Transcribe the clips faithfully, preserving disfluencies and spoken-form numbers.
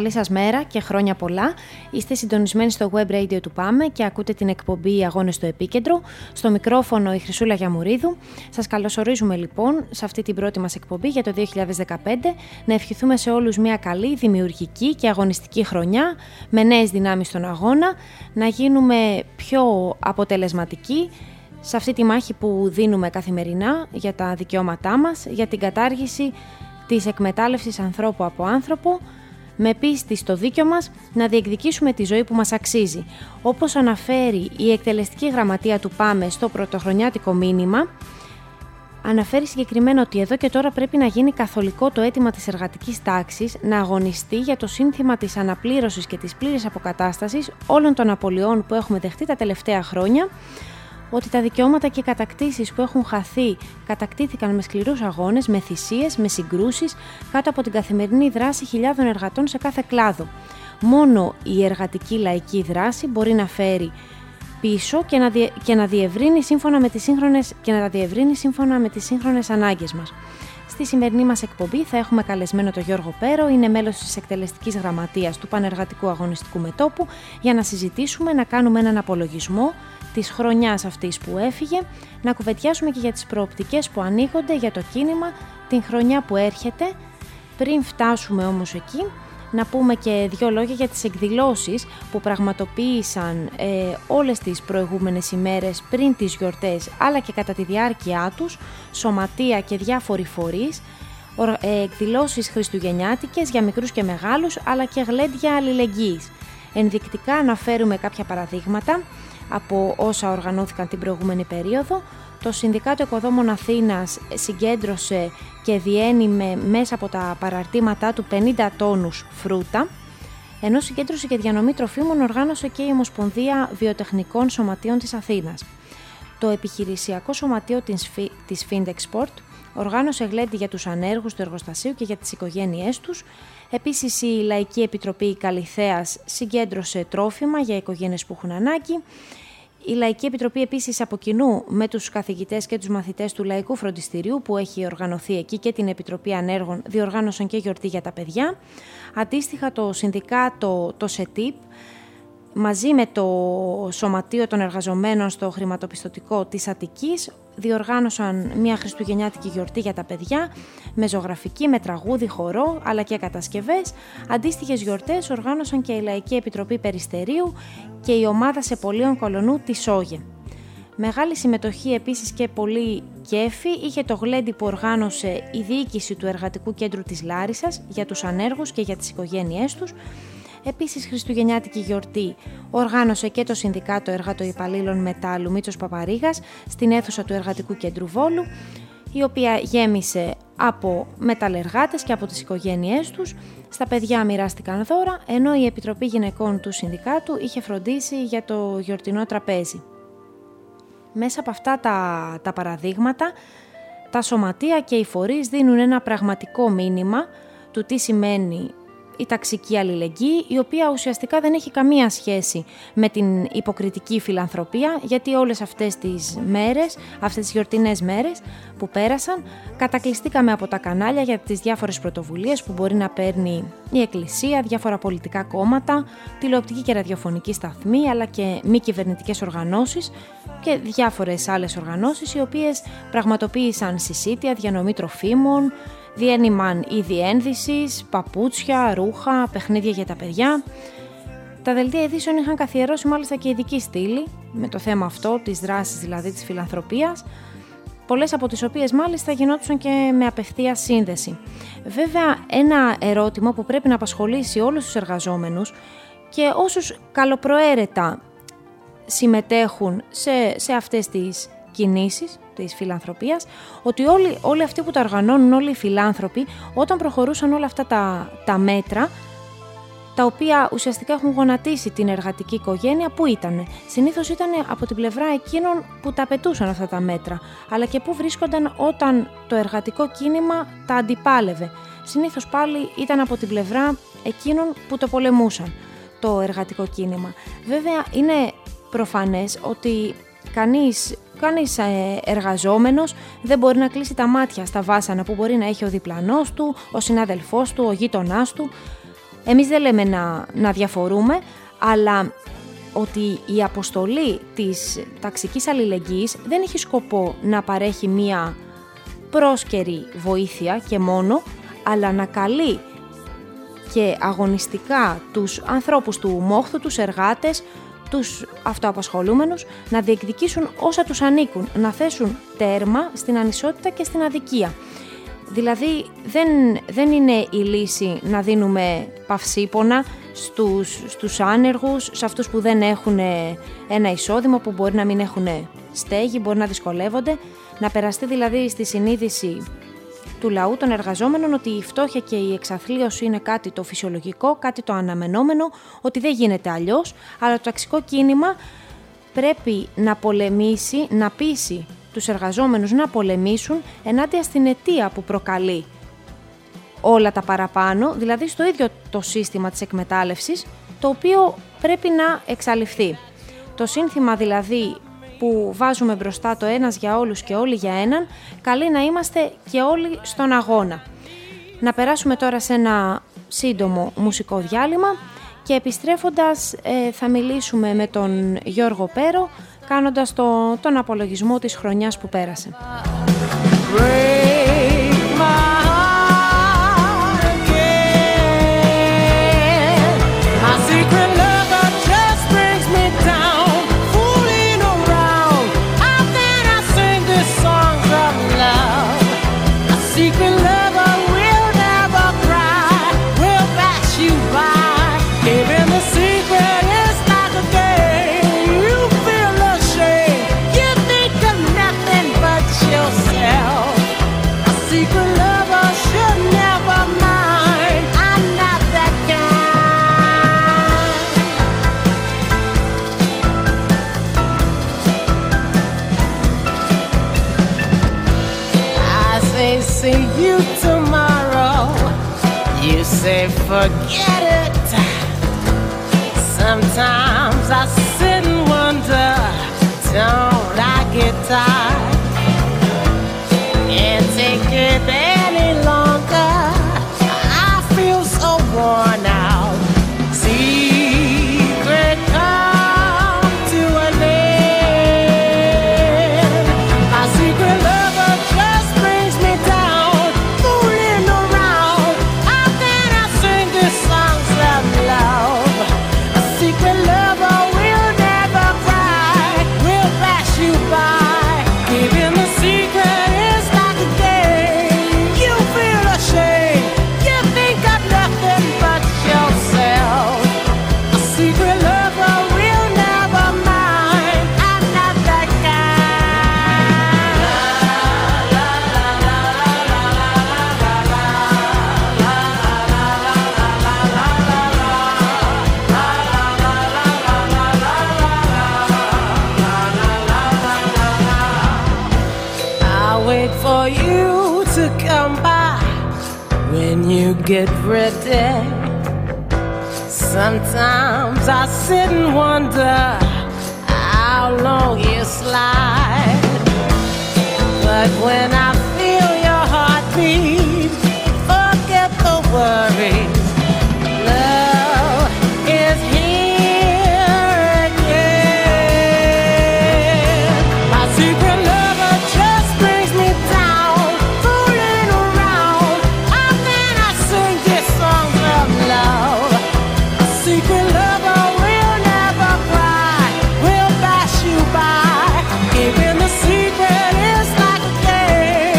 Καλή σας μέρα και χρόνια πολλά. Είστε συντονισμένοι στο web radio του ΠΑΜΕ και ακούτε την εκπομπή Αγώνες στο Επίκεντρο. Στο μικρόφωνο η Χρυσούλα Γιαμουρίδου. Σας καλωσορίζουμε λοιπόν σε αυτή την πρώτη μας εκπομπή για το δύο χιλιάδες δεκαπέντε. Να ευχηθούμε σε όλους μια καλή, δημιουργική και αγωνιστική χρονιά με νέες δυνάμεις στον αγώνα, να γίνουμε πιο αποτελεσματικοί σε αυτή τη μάχη που δίνουμε καθημερινά για τα δικαιώματά μας, για την κατάργηση της εκμετάλλευσης ανθρώπου από άνθρωπο, με πίστη στο δίκιο μας να διεκδικήσουμε τη ζωή που μας αξίζει. Όπως αναφέρει η εκτελεστική γραμματεία του ΠΑΜΕ στο πρωτοχρονιάτικο μήνυμα, αναφέρει συγκεκριμένα ότι εδώ και τώρα πρέπει να γίνει καθολικό το αίτημα της εργατικής τάξης να αγωνιστεί για το σύνθημα της αναπλήρωσης και της πλήρης αποκατάστασης όλων των απολειών που έχουμε δεχτεί τα τελευταία χρόνια, ότι τα δικαιώματα και οι κατακτήσεις που έχουν χαθεί κατακτήθηκαν με σκληρούς αγώνες, με θυσίες, με συγκρούσεις, κάτω από την καθημερινή δράση χιλιάδων εργατών σε κάθε κλάδο. Μόνο η εργατική λαϊκή δράση μπορεί να φέρει πίσω και να, διε... και να, διευρύνει σύμφωνα με τις σύγχρονες... και να τα διευρύνει σύμφωνα με τις σύγχρονες ανάγκες μας. Στη σημερινή μας εκπομπή θα έχουμε καλεσμένο τον Γιώργο Πέρο, είναι μέλος της εκτελεστικής γραμματείας του Πανεργατικού Αγωνιστικού Μετώπου, για να συζητήσουμε, να κάνουμε έναν απολογισμό της χρονιάς αυτής που έφυγε, να κουβεντιάσουμε και για τις προοπτικές που ανοίγονται για το κίνημα την χρονιά που έρχεται. Πριν φτάσουμε όμως εκεί, να πούμε και δύο λόγια για τις εκδηλώσεις που πραγματοποίησαν ε, όλες τις προηγούμενες ημέρες πριν τις γιορτές, αλλά και κατά τη διάρκεια τους, σωματεία και διάφοροι φορείς, ε, εκδηλώσεις χριστουγεννιάτικες για μικρούς και μεγάλους, αλλά και γλέντια αλληλεγγύης. Ενδεικτικά αναφέρουμε κάποια παραδείγματα από όσα οργανώθηκαν την προηγούμενη περίοδο. Το Συνδικάτο Οικοδόμων Αθήνας συγκέντρωσε και διένυμε μέσα από τα παραρτήματά του πενήντα τόνους φρούτα, ενώ συγκέντρωση και διανομή τροφίμων οργάνωσε και η Ομοσπονδία Βιοτεχνικών Σωματείων της Αθήνας. Το επιχειρησιακό σωματείο της Findexport οργάνωσε γλέντι για τους ανέργους του εργοστασίου και για τις οικογένειές τους. Επίσης, η Λαϊκή Επιτροπή Καλιθέας συγκέντρωσε τρόφιμα για οικογένειες που έχουν ανάγκη. Η Λαϊκή Επιτροπή επίσης από κοινού με τους καθηγητές και τους μαθητές του Λαϊκού Φροντιστηρίου που έχει οργανωθεί εκεί και την Επιτροπή Ανέργων διοργάνωσαν και γιορτή για τα παιδιά. Αντίστοιχα, το Συνδικάτο, το ΣΕΤΙΠ, μαζί με το Σωματείο των Εργαζομένων στο Χρηματοπιστωτικό της Αττικής διοργάνωσαν μια χριστουγεννιάτικη γιορτή για τα παιδιά με ζωγραφική, με τραγούδι, χορό αλλά και κατασκευές. Αντίστοιχες γιορτές οργάνωσαν και η Λαϊκή Επιτροπή Περιστερίου και η ομάδα Σεπολίων Κολονού της ΟΓΕ. Μεγάλη συμμετοχή επίσης και πολύ κέφι είχε το γλέντι που οργάνωσε η διοίκηση του Εργατικού Κέντρου της Λάρισσας για τους ανέργους και για τις οικογένειές τους. Επίσης, χριστουγεννιάτικη γιορτή οργάνωσε και το Συνδικάτο Εργατοϊπαλλήλων Μετάλλου Μήτσος Παπαρίγας στην αίθουσα του Εργατικού Κέντρου Βόλου, η οποία γέμισε από μεταλλεργάτες και από τις οικογένειές τους. Στα παιδιά μοιράστηκαν δώρα, ενώ η Επιτροπή Γυναικών του Συνδικάτου είχε φροντίσει για το γιορτινό τραπέζι. Μέσα από αυτά τα, τα παραδείγματα, τα σωματεία και οι φορείς δίνουν ένα πραγματικό μήνυμα του τι σημαίνει η ταξική αλληλεγγύη, η οποία ουσιαστικά δεν έχει καμία σχέση με την υποκριτική φιλανθρωπία, γιατί όλες αυτές τις μέρες, αυτές τις γιορτινές μέρες που πέρασαν, κατακλειστήκαμε από τα κανάλια για τις διάφορες πρωτοβουλίες που μπορεί να παίρνει η Εκκλησία, διάφορα πολιτικά κόμματα, τηλεοπτική και ραδιοφωνική σταθμή, αλλά και μη κυβερνητικές οργανώσεις και διάφορες άλλες οργανώσεις, οι οποίες πραγματοποίησαν συσίτια, διανομή τροφίμων, διένυμαν είδη ένδυσης, παπούτσια, ρούχα, παιχνίδια για τα παιδιά. Τα δελτία ειδήσεων είχαν καθιερώσει μάλιστα και ειδική στήλη με το θέμα αυτό, της δράσης δηλαδή της φιλανθρωπίας, πολλές από τις οποίες μάλιστα γινόντουσαν και με απευθεία σύνδεση. Βέβαια, ένα ερώτημα που πρέπει να απασχολήσει όλους τους εργαζόμενους και όσους καλοπροαίρετα συμμετέχουν σε, σε αυτές τις κινήσεις της φιλανθρωπίας, ότι όλοι, όλοι αυτοί που τα οργανώνουν, όλοι οι φιλάνθρωποι, όταν προχωρούσαν όλα αυτά τα, τα μέτρα, τα οποία ουσιαστικά έχουν γονατίσει την εργατική οικογένεια, που ήτανε. Συνήθως ήταν από την πλευρά εκείνων που τα απαιτούσαν αυτά τα μέτρα, αλλά και που βρίσκονταν όταν το εργατικό κίνημα τα αντιπάλευε. Συνήθως πάλι ήταν από την πλευρά εκείνων που το πολεμούσαν, το εργατικό κίνημα. Βέβαια, είναι προφανές ότι κανείς, κανείς εργαζόμενος δεν μπορεί να κλείσει τα μάτια στα βάσανα που μπορεί να έχει ο διπλανός του, ο συνάδελφός του, ο γείτονάς του. Εμείς δεν λέμε να, να διαφορούμε, αλλά ότι η αποστολή της ταξικής αλληλεγγύης δεν έχει σκοπό να παρέχει μία πρόσκαιρη βοήθεια και μόνο, αλλά να καλεί και αγωνιστικά τους ανθρώπους του μόχθου, τους εργάτες, τους αυτοαπασχολούμενους, να διεκδικήσουν όσα τους ανήκουν, να θέσουν τέρμα στην ανισότητα και στην αδικία. Δηλαδή δεν, δεν είναι η λύση να δίνουμε παυσίπονα στους, στους άνεργους, σε αυτούς που δεν έχουν ένα εισόδημα, που μπορεί να μην έχουν στέγη, μπορεί να δυσκολεύονται, να περαστεί δηλαδή στη συνείδηση του λαού των εργαζόμενων ότι η φτώχεια και η εξαθλίωση είναι κάτι το φυσιολογικό, κάτι το αναμενόμενο, ότι δεν γίνεται αλλιώς, αλλά το ταξικό κίνημα πρέπει να πολεμήσει, να πείσει τους εργαζόμενους να πολεμήσουν ενάντια στην αιτία που προκαλεί όλα τα παραπάνω, δηλαδή στο ίδιο το σύστημα της εκμετάλλευσης, το οποίο πρέπει να εξαλειφθεί. Το σύνθημα δηλαδή που βάζουμε μπροστά, το ένας για όλους και όλοι για έναν, καλεί να είμαστε και όλοι στον αγώνα. Να περάσουμε τώρα σε ένα σύντομο μουσικό διάλειμμα και επιστρέφοντας ε, θα μιλήσουμε με τον Γιώργο Πέρο, κάνοντας το, τον απολογισμό της χρονιάς που πέρασε. See you tomorrow. You say forget it. Sometimes I sit and wonder, don't I get tired? Can't take it any longer. I feel so worn out. Secret come to an end. My secret lover just brings me down, fooling around. How can I sing these songs of love? A secret lover will never cry, will pass you by. Giving the secret is like a game. You feel ashamed, you think of nothing but yourself. A secret lover will never mind. I'm not that I'll wait for you to come by when you get ready. Sometimes I sit and wonder how long you slide. But when I feel your heartbeat, forget the worries. Love is here again. My secret lover just brings me down, fooling around. How can I sing these songs of love? A secret lover will never cry, will pass you by. Giving the secret is like a game.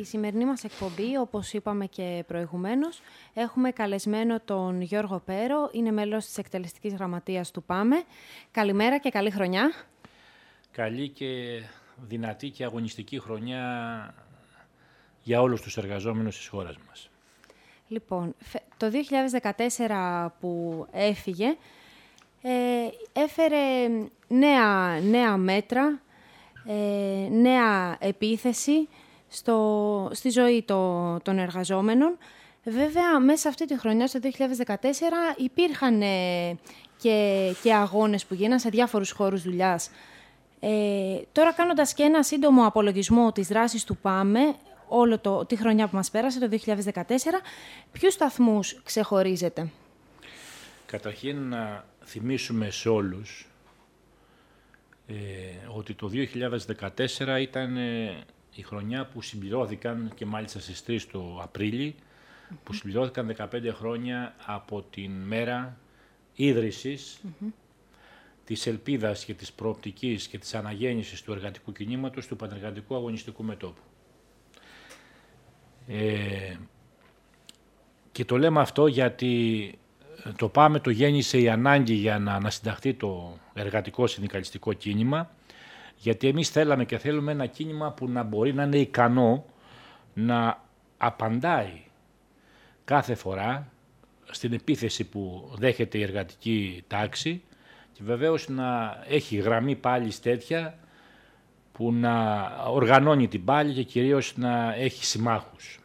σημερινή μας εκπομπή, όπως είπαμε και προηγουμένως, έχουμε καλεσμένο τον Γιώργο Πέρο, είναι μέλος της εκτελεστικής γραμματείας του ΠΑΜΕ. Καλημέρα και καλή χρονιά. Καλή και δυνατή και αγωνιστική χρονιά για όλους τους εργαζόμενους της χώρας μας. Λοιπόν, το δύο χιλιάδες δεκατέσσερα που έφυγε, ε, έφερε νέα, νέα μέτρα, ε, νέα επίθεση στο, στη ζωή το, των εργαζόμενων. Βέβαια, μέσα αυτή τη χρονιά, στο δύο χιλιάδες δεκατέσσερα, υπήρχαν ε, και, και αγώνες που γίναν σε διάφορους χώρους δουλειάς. Ε, τώρα, κάνοντας και ένα σύντομο απολογισμό της δράσης του ΠΑΜΕ, όλο το, τη χρονιά που μας πέρασε, το δύο χιλιάδες δεκατέσσερα, ποιους σταθμούς ξεχωρίζετε? Καταρχήν, να θυμίσουμε σε όλους ε, ότι το δύο χιλιάδες δεκατέσσερα ήταν ε, η χρονιά που συμπληρώθηκαν, και μάλιστα στις τρεις το Απρίλη, mm-hmm. που συμπληρώθηκαν δεκαπέντε χρόνια από την μέρα ίδρυσης mm-hmm. της ελπίδας και της προοπτικής και της αναγέννησης του εργατικού κινήματος του Πανεργατικού Αγωνιστικού Μετώπου. Ε, και το λέμε αυτό γιατί το ΠΑΜΕ το γέννησε η ανάγκη για να ανασυνταχθεί το εργατικό συνδικαλιστικό κίνημα, γιατί εμείς θέλαμε και θέλουμε ένα κίνημα που να μπορεί να είναι ικανό να απαντάει κάθε φορά στην επίθεση που δέχεται η εργατική τάξη και βεβαίως να έχει γραμμή πάλης τέτοια που να οργανώνει την πάλη και κυρίως να έχει συμμάχους.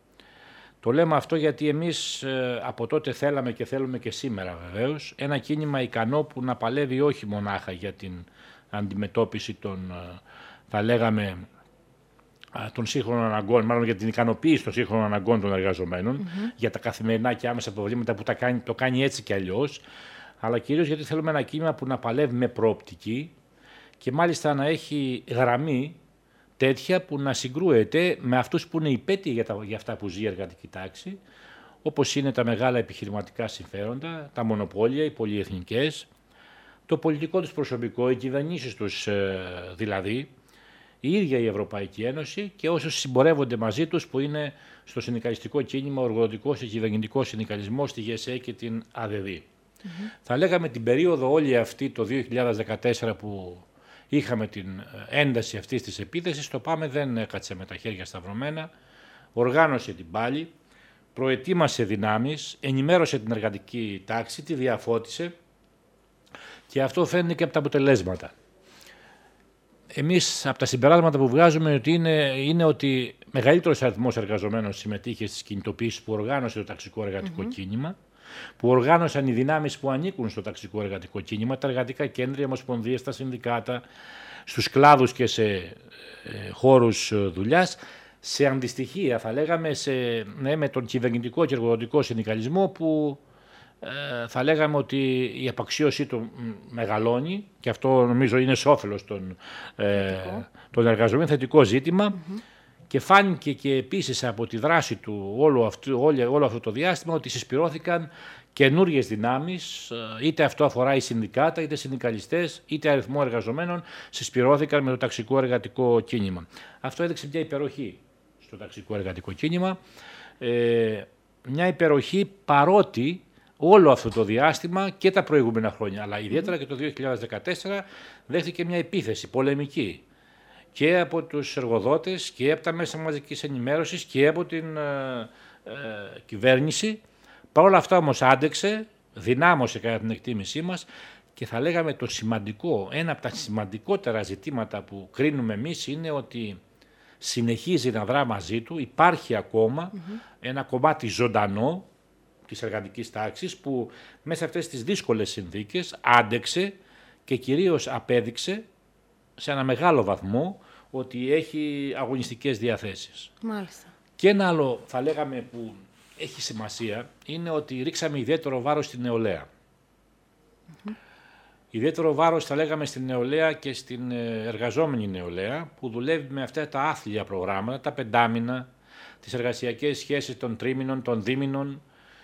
Το λέμε αυτό γιατί εμείς από τότε θέλαμε και θέλουμε και σήμερα βεβαίως ένα κίνημα ικανό που να παλεύει όχι μονάχα για την αντιμετώπιση των, θα λέγαμε, των σύγχρονων αναγκών, μάλλον για την ικανοποίηση των σύγχρονων αναγκών των εργαζομένων, mm-hmm. για τα καθημερινά και άμεσα προβλήματα που τα κάνει, το κάνει έτσι και αλλιώς, αλλά κυρίως γιατί θέλουμε ένα κίνημα που να παλεύει με προοπτική και μάλιστα να έχει γραμμή τέτοια που να συγκρούεται με αυτούς που είναι υπέτειοι για, τα, για αυτά που ζει η εργατική τάξη, όπως είναι τα μεγάλα επιχειρηματικά συμφέροντα, τα μονοπόλια, οι πολυεθνικές, το πολιτικό τους προσωπικό, οι κυβερνήσεις τους ε, δηλαδή, η ίδια η Ευρωπαϊκή Ένωση και όσοι συμπορεύονται μαζί τους που είναι στο συνδικαλιστικό κίνημα, ο εργοδοτικός και κυβερνητικός συνδικαλισμός, στη ΓΕΣΕ και την ΑΔΔ. Mm-hmm. Θα λέγαμε την περίοδο όλη αυτή το δύο χιλιάδες δεκατέσσερα που είχαμε την ένταση αυτής της επίθεσης, το ΠΑΜΕ δεν έκατσε με τα χέρια σταυρωμένα, οργάνωσε την πάλη, προετοίμασε δυνάμεις, ενημέρωσε την εργατική τάξη, τη διαφώτισε και αυτό φαίνεται και από τα αποτελέσματα. Εμείς από τα συμπεράσματα που βγάζουμε ότι είναι, είναι ότι μεγαλύτερος αριθμός εργαζομένων συμμετείχε στις κινητοποιήσεις που οργάνωσε το ταξικό εργατικό mm-hmm. κίνημα, που οργάνωσαν οι δυνάμεις που ανήκουν στο ταξικό εργατικό κίνημα, τα εργατικά κέντρα, οι ομοσπονδίες, τα συνδικάτα, στους κλάδους και σε ε, χώρους δουλειάς, σε αντιστοιχεία θα λέγαμε σε, ναι, με τον κυβερνητικό και εργοδοτικό συνδικαλισμό που ε, θα λέγαμε ότι η απαξίωσή του μεγαλώνει και αυτό νομίζω είναι σε όφελος των, ε, των εργαζομένων, θετικό ζήτημα. Mm-hmm. Και φάνηκε και επίσης από τη δράση του όλο αυτό, όλο, όλο αυτό το διάστημα ότι συσπηρώθηκαν καινούριες δυνάμεις, είτε αυτό αφορά οι συνδικάτα, είτε συνδικαλιστές, είτε αριθμό εργαζομένων, συσπηρώθηκαν με το ταξικό εργατικό κίνημα. Αυτό έδειξε μια υπεροχή στο ταξικό εργατικό κίνημα, ε, μια υπεροχή παρότι όλο αυτό το διάστημα και τα προηγούμενα χρόνια, αλλά ιδιαίτερα και το δύο χιλιάδες δεκατέσσερα δέχτηκε μια επίθεση πολεμική και από τους εργοδότες και από τα μέσα μαζικής ενημέρωσης και από την ε, ε, κυβέρνηση. Παρ' όλα αυτά όμως άντεξε, δυνάμωσε κατά την εκτίμησή μας και θα λέγαμε το σημαντικό, ένα από τα σημαντικότερα ζητήματα που κρίνουμε εμείς είναι ότι συνεχίζει να δρά μαζί του, υπάρχει ακόμα mm-hmm. ένα κομμάτι ζωντανό της εργατικής τάξης που μέσα σε αυτές τις δύσκολες συνθήκες άντεξε και κυρίως απέδειξε σε ένα μεγάλο βαθμό ότι έχει αγωνιστικές διαθέσεις. Μάλιστα. Και ένα άλλο θα λέγαμε που έχει σημασία είναι ότι ρίξαμε ιδιαίτερο βάρος στην νεολαία. Mm-hmm. Ιδιαίτερο βάρος θα λέγαμε στην νεολαία και στην εργαζόμενη νεολαία που δουλεύει με αυτά τα άθλια προγράμματα, τα πεντάμινα, τις εργασιακές σχέσεις των τρίμηνων, των δίμηνων.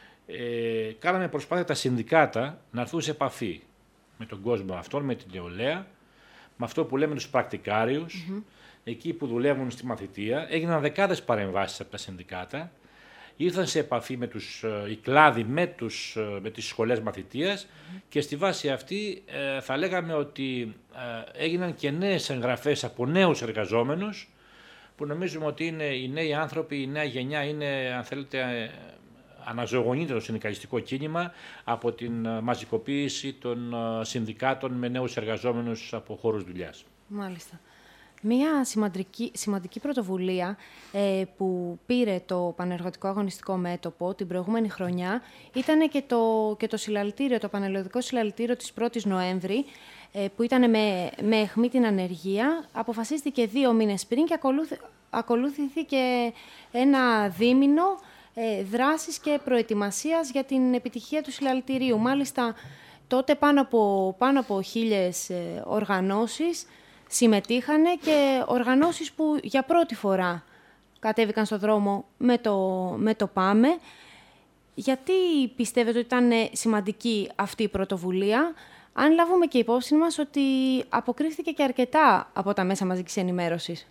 Ε, κάναμε προσπάθεια τα συνδικάτα να έρθουν σε επαφή με τον κόσμο αυτόν, με την νεολαία, με αυτό που λέμε τους πρακτικάριους mm-hmm. εκεί που δουλεύουν στη μαθητεία, έγιναν δεκάδες παρεμβάσεις από τα συνδικάτα, ήρθαν σε επαφή με τους, οι κλάδοι με, τους, με τις σχολές μαθητείας mm. και στη βάση αυτή ε, θα λέγαμε ότι ε, έγιναν και νέες εγγραφές από νέους εργαζόμενους, που νομίζουμε ότι είναι οι νέοι άνθρωποι, η νέα γενιά είναι, αν θέλετε, αναζωογονείται το συνδικαλιστικό κίνημα από την μαζικοποίηση των συνδικάτων με νέους εργαζόμενους από χώρους δουλειάς. Μάλιστα. Μία σημαντική, σημαντική πρωτοβουλία ε, που πήρε το Πανεργατικό Αγωνιστικό Μέτωπο την προηγούμενη χρονιά ήταν και το, και το συλλαλητήριο, το πανελλαδικό συλλαλητήριο της πρώτης Νοέμβρη, ε, που ήταν με, με αιχμή την ανεργία. Αποφασίστηκε δύο μήνες πριν και ακολούθη, ακολούθηθηκε ένα δίμηνο ε, δράσης και προετοιμασίας για την επιτυχία του συλλαλητηρίου. Μάλιστα, τότε πάνω από, πάνω από χίλιες ε, οργανώσεις συμμετείχανε και οργανώσεις που για πρώτη φορά κατέβηκαν στο δρόμο με το, με το ΠΑΜΕ. Γιατί πιστεύετε ότι ήταν σημαντική αυτή η πρωτοβουλία, αν λάβουμε και υπόψη μας ότι αποκρίθηκε και αρκετά από τα μέσα μαζικής ενημέρωσης?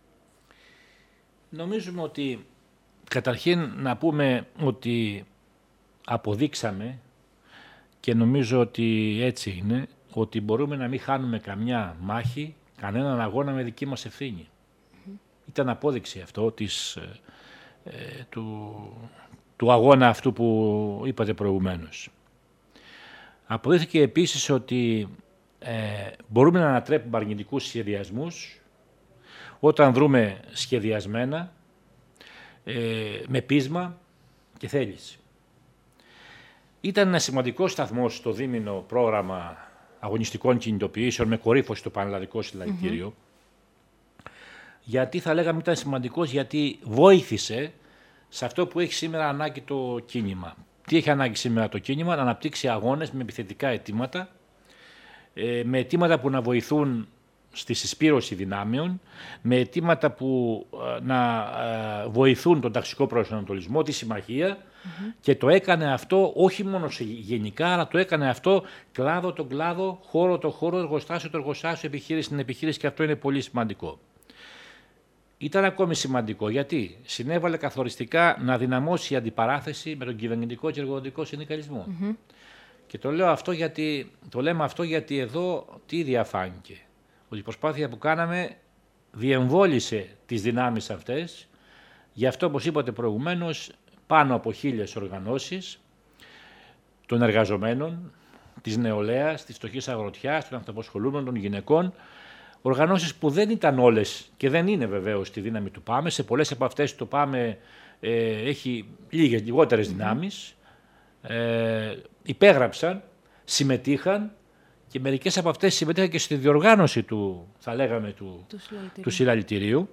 Νομίζουμε ότι, καταρχήν να πούμε ότι αποδείξαμε, και νομίζω ότι έτσι είναι, ότι μπορούμε να μην χάνουμε καμιά μάχη, κανέναν αγώνα με δική μας ευθύνη. Mm-hmm. Ήταν απόδειξη αυτό της, ε, του, του αγώνα αυτού που είπατε προηγουμένως. Αποδείχθηκε επίσης ότι ε, μπορούμε να ανατρέπουμε αρνητικούς σχεδιασμούς όταν δρούμε σχεδιασμένα, ε, με πείσμα και θέληση. Ήταν ένα σημαντικό σταθμό στο δίμηνο πρόγραμμα αγωνιστικών κινητοποιήσεων με κορύφωση το Πανελλαδικό Συλλαλητήριο. Mm-hmm. Γιατί θα λέγαμε ήταν σημαντικός, γιατί βοήθησε σε αυτό που έχει σήμερα ανάγκη το κίνημα. Τι έχει ανάγκη σήμερα το κίνημα? Να αναπτύξει αγώνες με επιθετικά αιτήματα, ε, με αιτήματα που να βοηθούν στη συσπήρωση δυνάμεων, με αιτήματα που ε, να ε, βοηθούν τον ταξικό προσανατολισμό, τη συμμαχία, mm-hmm. και το έκανε αυτό όχι μόνο σε γενικά, αλλά το έκανε αυτό κλάδο τον κλάδο, χώρο το χώρο, εργοστάσιο το εργοστάσιο, επιχείρηση την επιχείρηση, και αυτό είναι πολύ σημαντικό. Ήταν ακόμη σημαντικό γιατί συνέβαλε καθοριστικά να δυναμώσει η αντιπαράθεση με τον κυβερνητικό και εργοδοτικό συνδικαλισμό. Mm-hmm. Και το λέω αυτό γιατί, το λέμε αυτό γιατί εδώ τι διαφάνηκε? Ότι η προσπάθεια που κάναμε διεμβόλησε τις δυνάμεις αυτές. Γι' αυτό, όπως είπατε προηγουμένως, πάνω από χίλιες οργανώσεις των εργαζομένων, της νεολαίας, της φτωχής αγροτιάς, των αυτοαπασχολούμενων, των γυναικών, οργανώσεις που δεν ήταν όλες και δεν είναι βεβαίως στη δύναμη του ΠΑΜΕ. Σε πολλές από αυτές το ΠΑΜΕ ε, έχει λίγες, λιγότερες δυνάμεις. Ε, υπέγραψαν, συμμετείχαν και μερικές από αυτές συμμετείχαν και στη διοργάνωση του, θα λέγαμε, του, του συλλαλητηρίου. Του συλλαλητηρίου.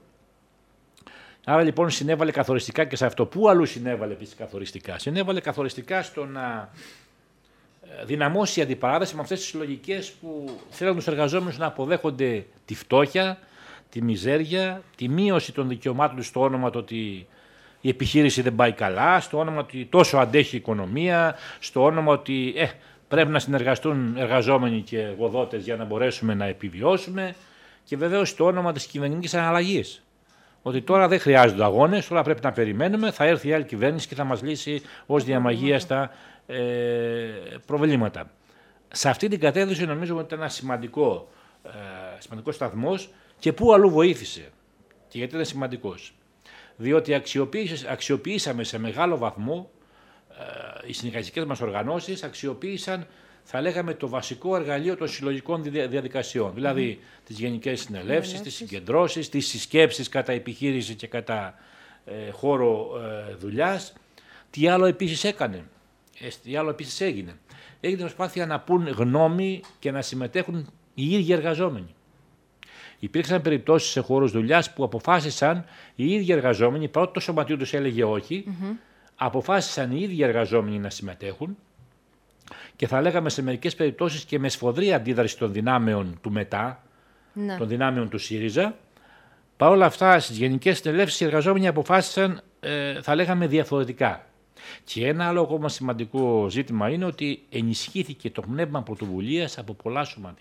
Άρα λοιπόν συνέβαλε καθοριστικά και σε αυτό. Πού αλλού συνέβαλε επίσης καθοριστικά? Συνέβαλε καθοριστικά στο να δυναμώσει η αντιπαράθεση με αυτές τις συλλογικές που θέλουν τους εργαζόμενους να αποδέχονται τη φτώχεια, τη μιζέρια, τη μείωση των δικαιωμάτων τους στο όνομα του ότι η επιχείρηση δεν πάει καλά, στο όνομα ότι τόσο αντέχει η οικονομία, στο όνομα ότι ε, πρέπει να συνεργαστούν εργαζόμενοι και εργοδότες για να μπορέσουμε να επιβιώσουμε, και βεβαίως στο όνομα της κυβερνητικής αναλλαγής. Ότι τώρα δεν χρειάζονται αγώνες, τώρα πρέπει να περιμένουμε, θα έρθει η άλλη κυβέρνηση και θα μας λύσει ως διαμαγεία στα ε, προβλήματα. Σε αυτή την κατεύθυνση νομίζω ότι ήταν ένα σημαντικό, ε, σημαντικό σταθμός, και πού αλλού βοήθησε. Και γιατί ήταν σημαντικός? Διότι αξιοποιήσαμε σε μεγάλο βαθμό, ε, οι συνδικαλιστικές μας οργανώσεις αξιοποίησαν, θα λέγαμε, το βασικό εργαλείο των συλλογικών διαδικασιών. Δηλαδή mm. τις γενικές συνελεύσεις, τις συγκεντρώσεις, τις συσκέψεις κατά επιχείρηση και κατά ε, χώρο ε, δουλειάς. Τι άλλο επίσης έκανε, ε, τι άλλο επίσης έγινε? Έγινε προσπάθεια να πούν γνώμη και να συμμετέχουν οι ίδιοι εργαζόμενοι. Υπήρξαν περιπτώσεις σε χώρους δουλειάς που αποφάσισαν οι ίδιοι εργαζόμενοι, παρότι το σωματείο τους έλεγε όχι, mm-hmm. αποφάσισαν οι ίδιοι εργαζόμενοι να συμμετέχουν, και θα λέγαμε σε μερικές περιπτώσεις και με σφοδρή αντίδραση των δυνάμεων του ΜΕΤΑ, ναι. των δυνάμεων του ΣΥΡΙΖΑ. Παρ' όλα αυτά, στις γενικές συνελεύσεις οι εργαζόμενοι αποφάσισαν, ε, θα λέγαμε, διαφορετικά. Και ένα άλλο ακόμα σημαντικό ζήτημα είναι ότι ενισχύθηκε το πνεύμα πρωτοβουλίας από πολλά σωματεία,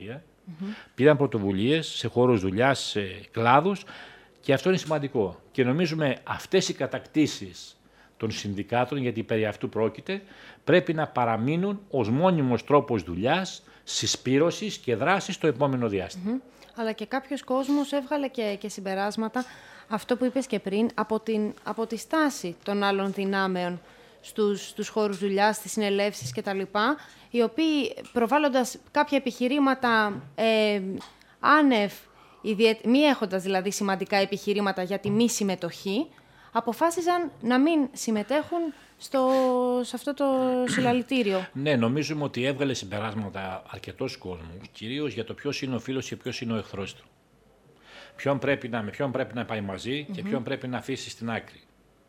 Mm-hmm. Πήραν πρωτοβουλίες σε χώρους δουλειάς, σε κλάδους και αυτό είναι σημαντικό. Και νομίζουμε αυτές οι κατακτήσεις των συνδικάτων, γιατί περί αυτού πρόκειται, πρέπει να παραμείνουν ως μόνιμος τρόπος δουλειάς, συσπήρωσης και δράσης στο επόμενο διάστημα. Mm-hmm. Αλλά και κάποιος κόσμος έβγαλε και, και συμπεράσματα, αυτό που είπες και πριν, από, την, από τη στάση των άλλων δυνάμεων στους, στους χώρους δουλειάς, στις συνελεύσεις κτλ., οι οποίοι προβάλλοντας κάποια επιχειρήματα ε, άνευ, ιδιαι... μη έχοντας δηλαδή σημαντικά επιχειρήματα για τη μη συμμετοχή, αποφάσιζαν να μην συμμετέχουν στο, σε αυτό το συλλαλητήριο. Ναι, νομίζουμε ότι έβγαλε συμπεράσματα αρκετός κόσμος, κυρίως για το ποιος είναι ο φίλος και ποιος είναι ο εχθρός του. Ποιον πρέπει να, με ποιον πρέπει να πάει μαζί mm-hmm. και ποιον πρέπει να αφήσει στην άκρη.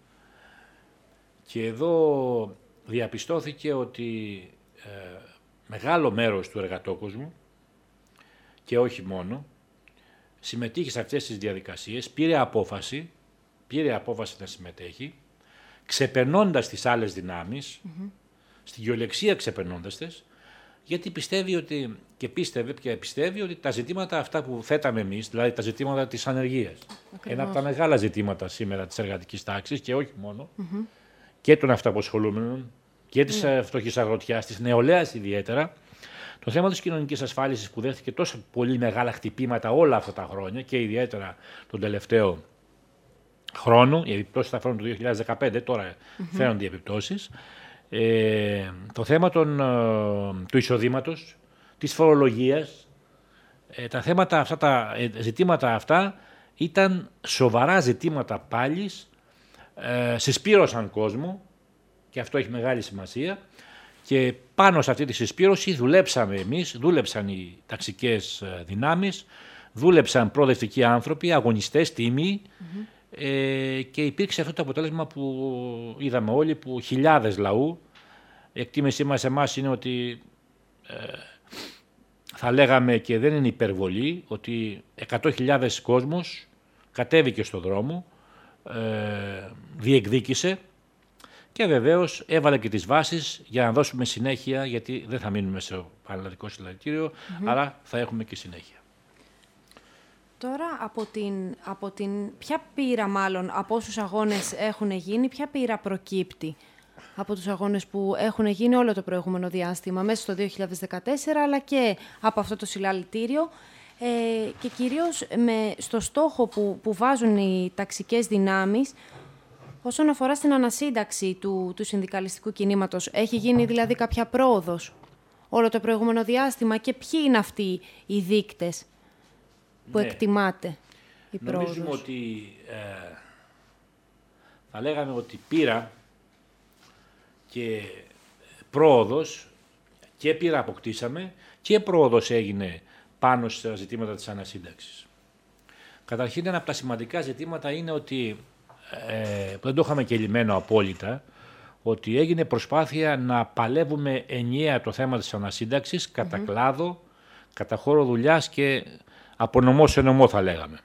Και εδώ διαπιστώθηκε ότι ε, μεγάλο μέρος του εργατόκοσμου και όχι μόνο συμμετείχε σε αυτές τις διαδικασίες, πήρε απόφαση, πήρε απόφαση να συμμετέχει, ξεπερνώντας τις άλλες δυνάμεις, mm-hmm. στην κυριολεξία ξεπερνώντας τις, γιατί πιστεύει ότι, και πίστευε και πιστεύει ότι τα ζητήματα αυτά που θέταμε εμείς, δηλαδή τα ζητήματα της ανεργίας, okay, ένα από τα μεγάλα ζητήματα σήμερα της εργατικής τάξης και όχι μόνο, mm-hmm. και των αυτοαπασχολούμενων και της mm. φτωχής αγροτιάς, της νεολαίας ιδιαίτερα, το θέμα της κοινωνικής ασφάλισης που δέχτηκε τόσο πολύ μεγάλα χτυπήματα όλα αυτά τα χρόνια και ιδιαίτερα τον τελευταίο χρόνο, οι επιπτώσεις θα φέρουν το δύο χιλιάδες δεκαπέντε, τώρα mm-hmm. φαίνονται οι επιπτώσεις, ε, το θέμα των, ε, του εισοδήματος, της φορολογίας, ε, τα θέματα αυτά, τα ε, ζητήματα αυτά ήταν σοβαρά ζητήματα πάλι, ε, συσπήρωσαν κόσμο και αυτό έχει μεγάλη σημασία και πάνω σε αυτή τη συσπήρωση δουλέψαμε εμείς, δούλεψαν οι ταξικές δυνάμεις, δούλεψαν προοδευτικοί άνθρωποι, αγωνιστές, τίμοι mm-hmm. ε, και υπήρξε αυτό το αποτέλεσμα που είδαμε όλοι, που χιλιάδες λαού, η εκτίμησή μας εμάς είναι ότι ε, θα λέγαμε και δεν είναι υπερβολή, ότι εκατό χιλιάδες κόσμος κατέβηκε στο δρόμο, ε, διεκδίκησε και βεβαίως έβαλε και τις βάσεις για να δώσουμε συνέχεια, γιατί δεν θα μείνουμε σε πανελλαδικό συλλαλητήριο, mm-hmm. αλλά θα έχουμε και συνέχεια. Τώρα από την, από την, ποια πείρα μάλλον από όσους αγώνες έχουν γίνει, ποια πείρα προκύπτει από τους αγώνες που έχουν γίνει όλο το προηγούμενο διάστημα, μέσα στο δύο χιλιάδες δεκατέσσερα, αλλά και από αυτό το συλλαλητήριο, ε, και κυρίως με, στο στόχο που, που βάζουν οι ταξικές δυνάμεις όσον αφορά στην ανασύνταξη του, του συνδικαλιστικού κινήματος. Έχει γίνει δηλαδή κάποια πρόοδος όλο το προηγούμενο διάστημα και ποιοι είναι αυτοί οι δείκτες που ναι. εκτιμάτε η πρόοδος? Νομίζουμε ότι ε, θα λέγαμε ότι πείρα και πρόοδος, και πείρα αποκτήσαμε και πρόοδος έγινε πάνω στα ζητήματα της ανασύνταξης. Καταρχήν ένα από τα σημαντικά ζητήματα είναι ότι Ε, που δεν το είχαμε και λυμμένο απόλυτα, ότι έγινε προσπάθεια να παλεύουμε ενιαία το θέμα της ανασύνταξης κατά mm-hmm. κλάδο, κατά χώρο δουλειάς και από νομό σε νομό θα λέγαμε.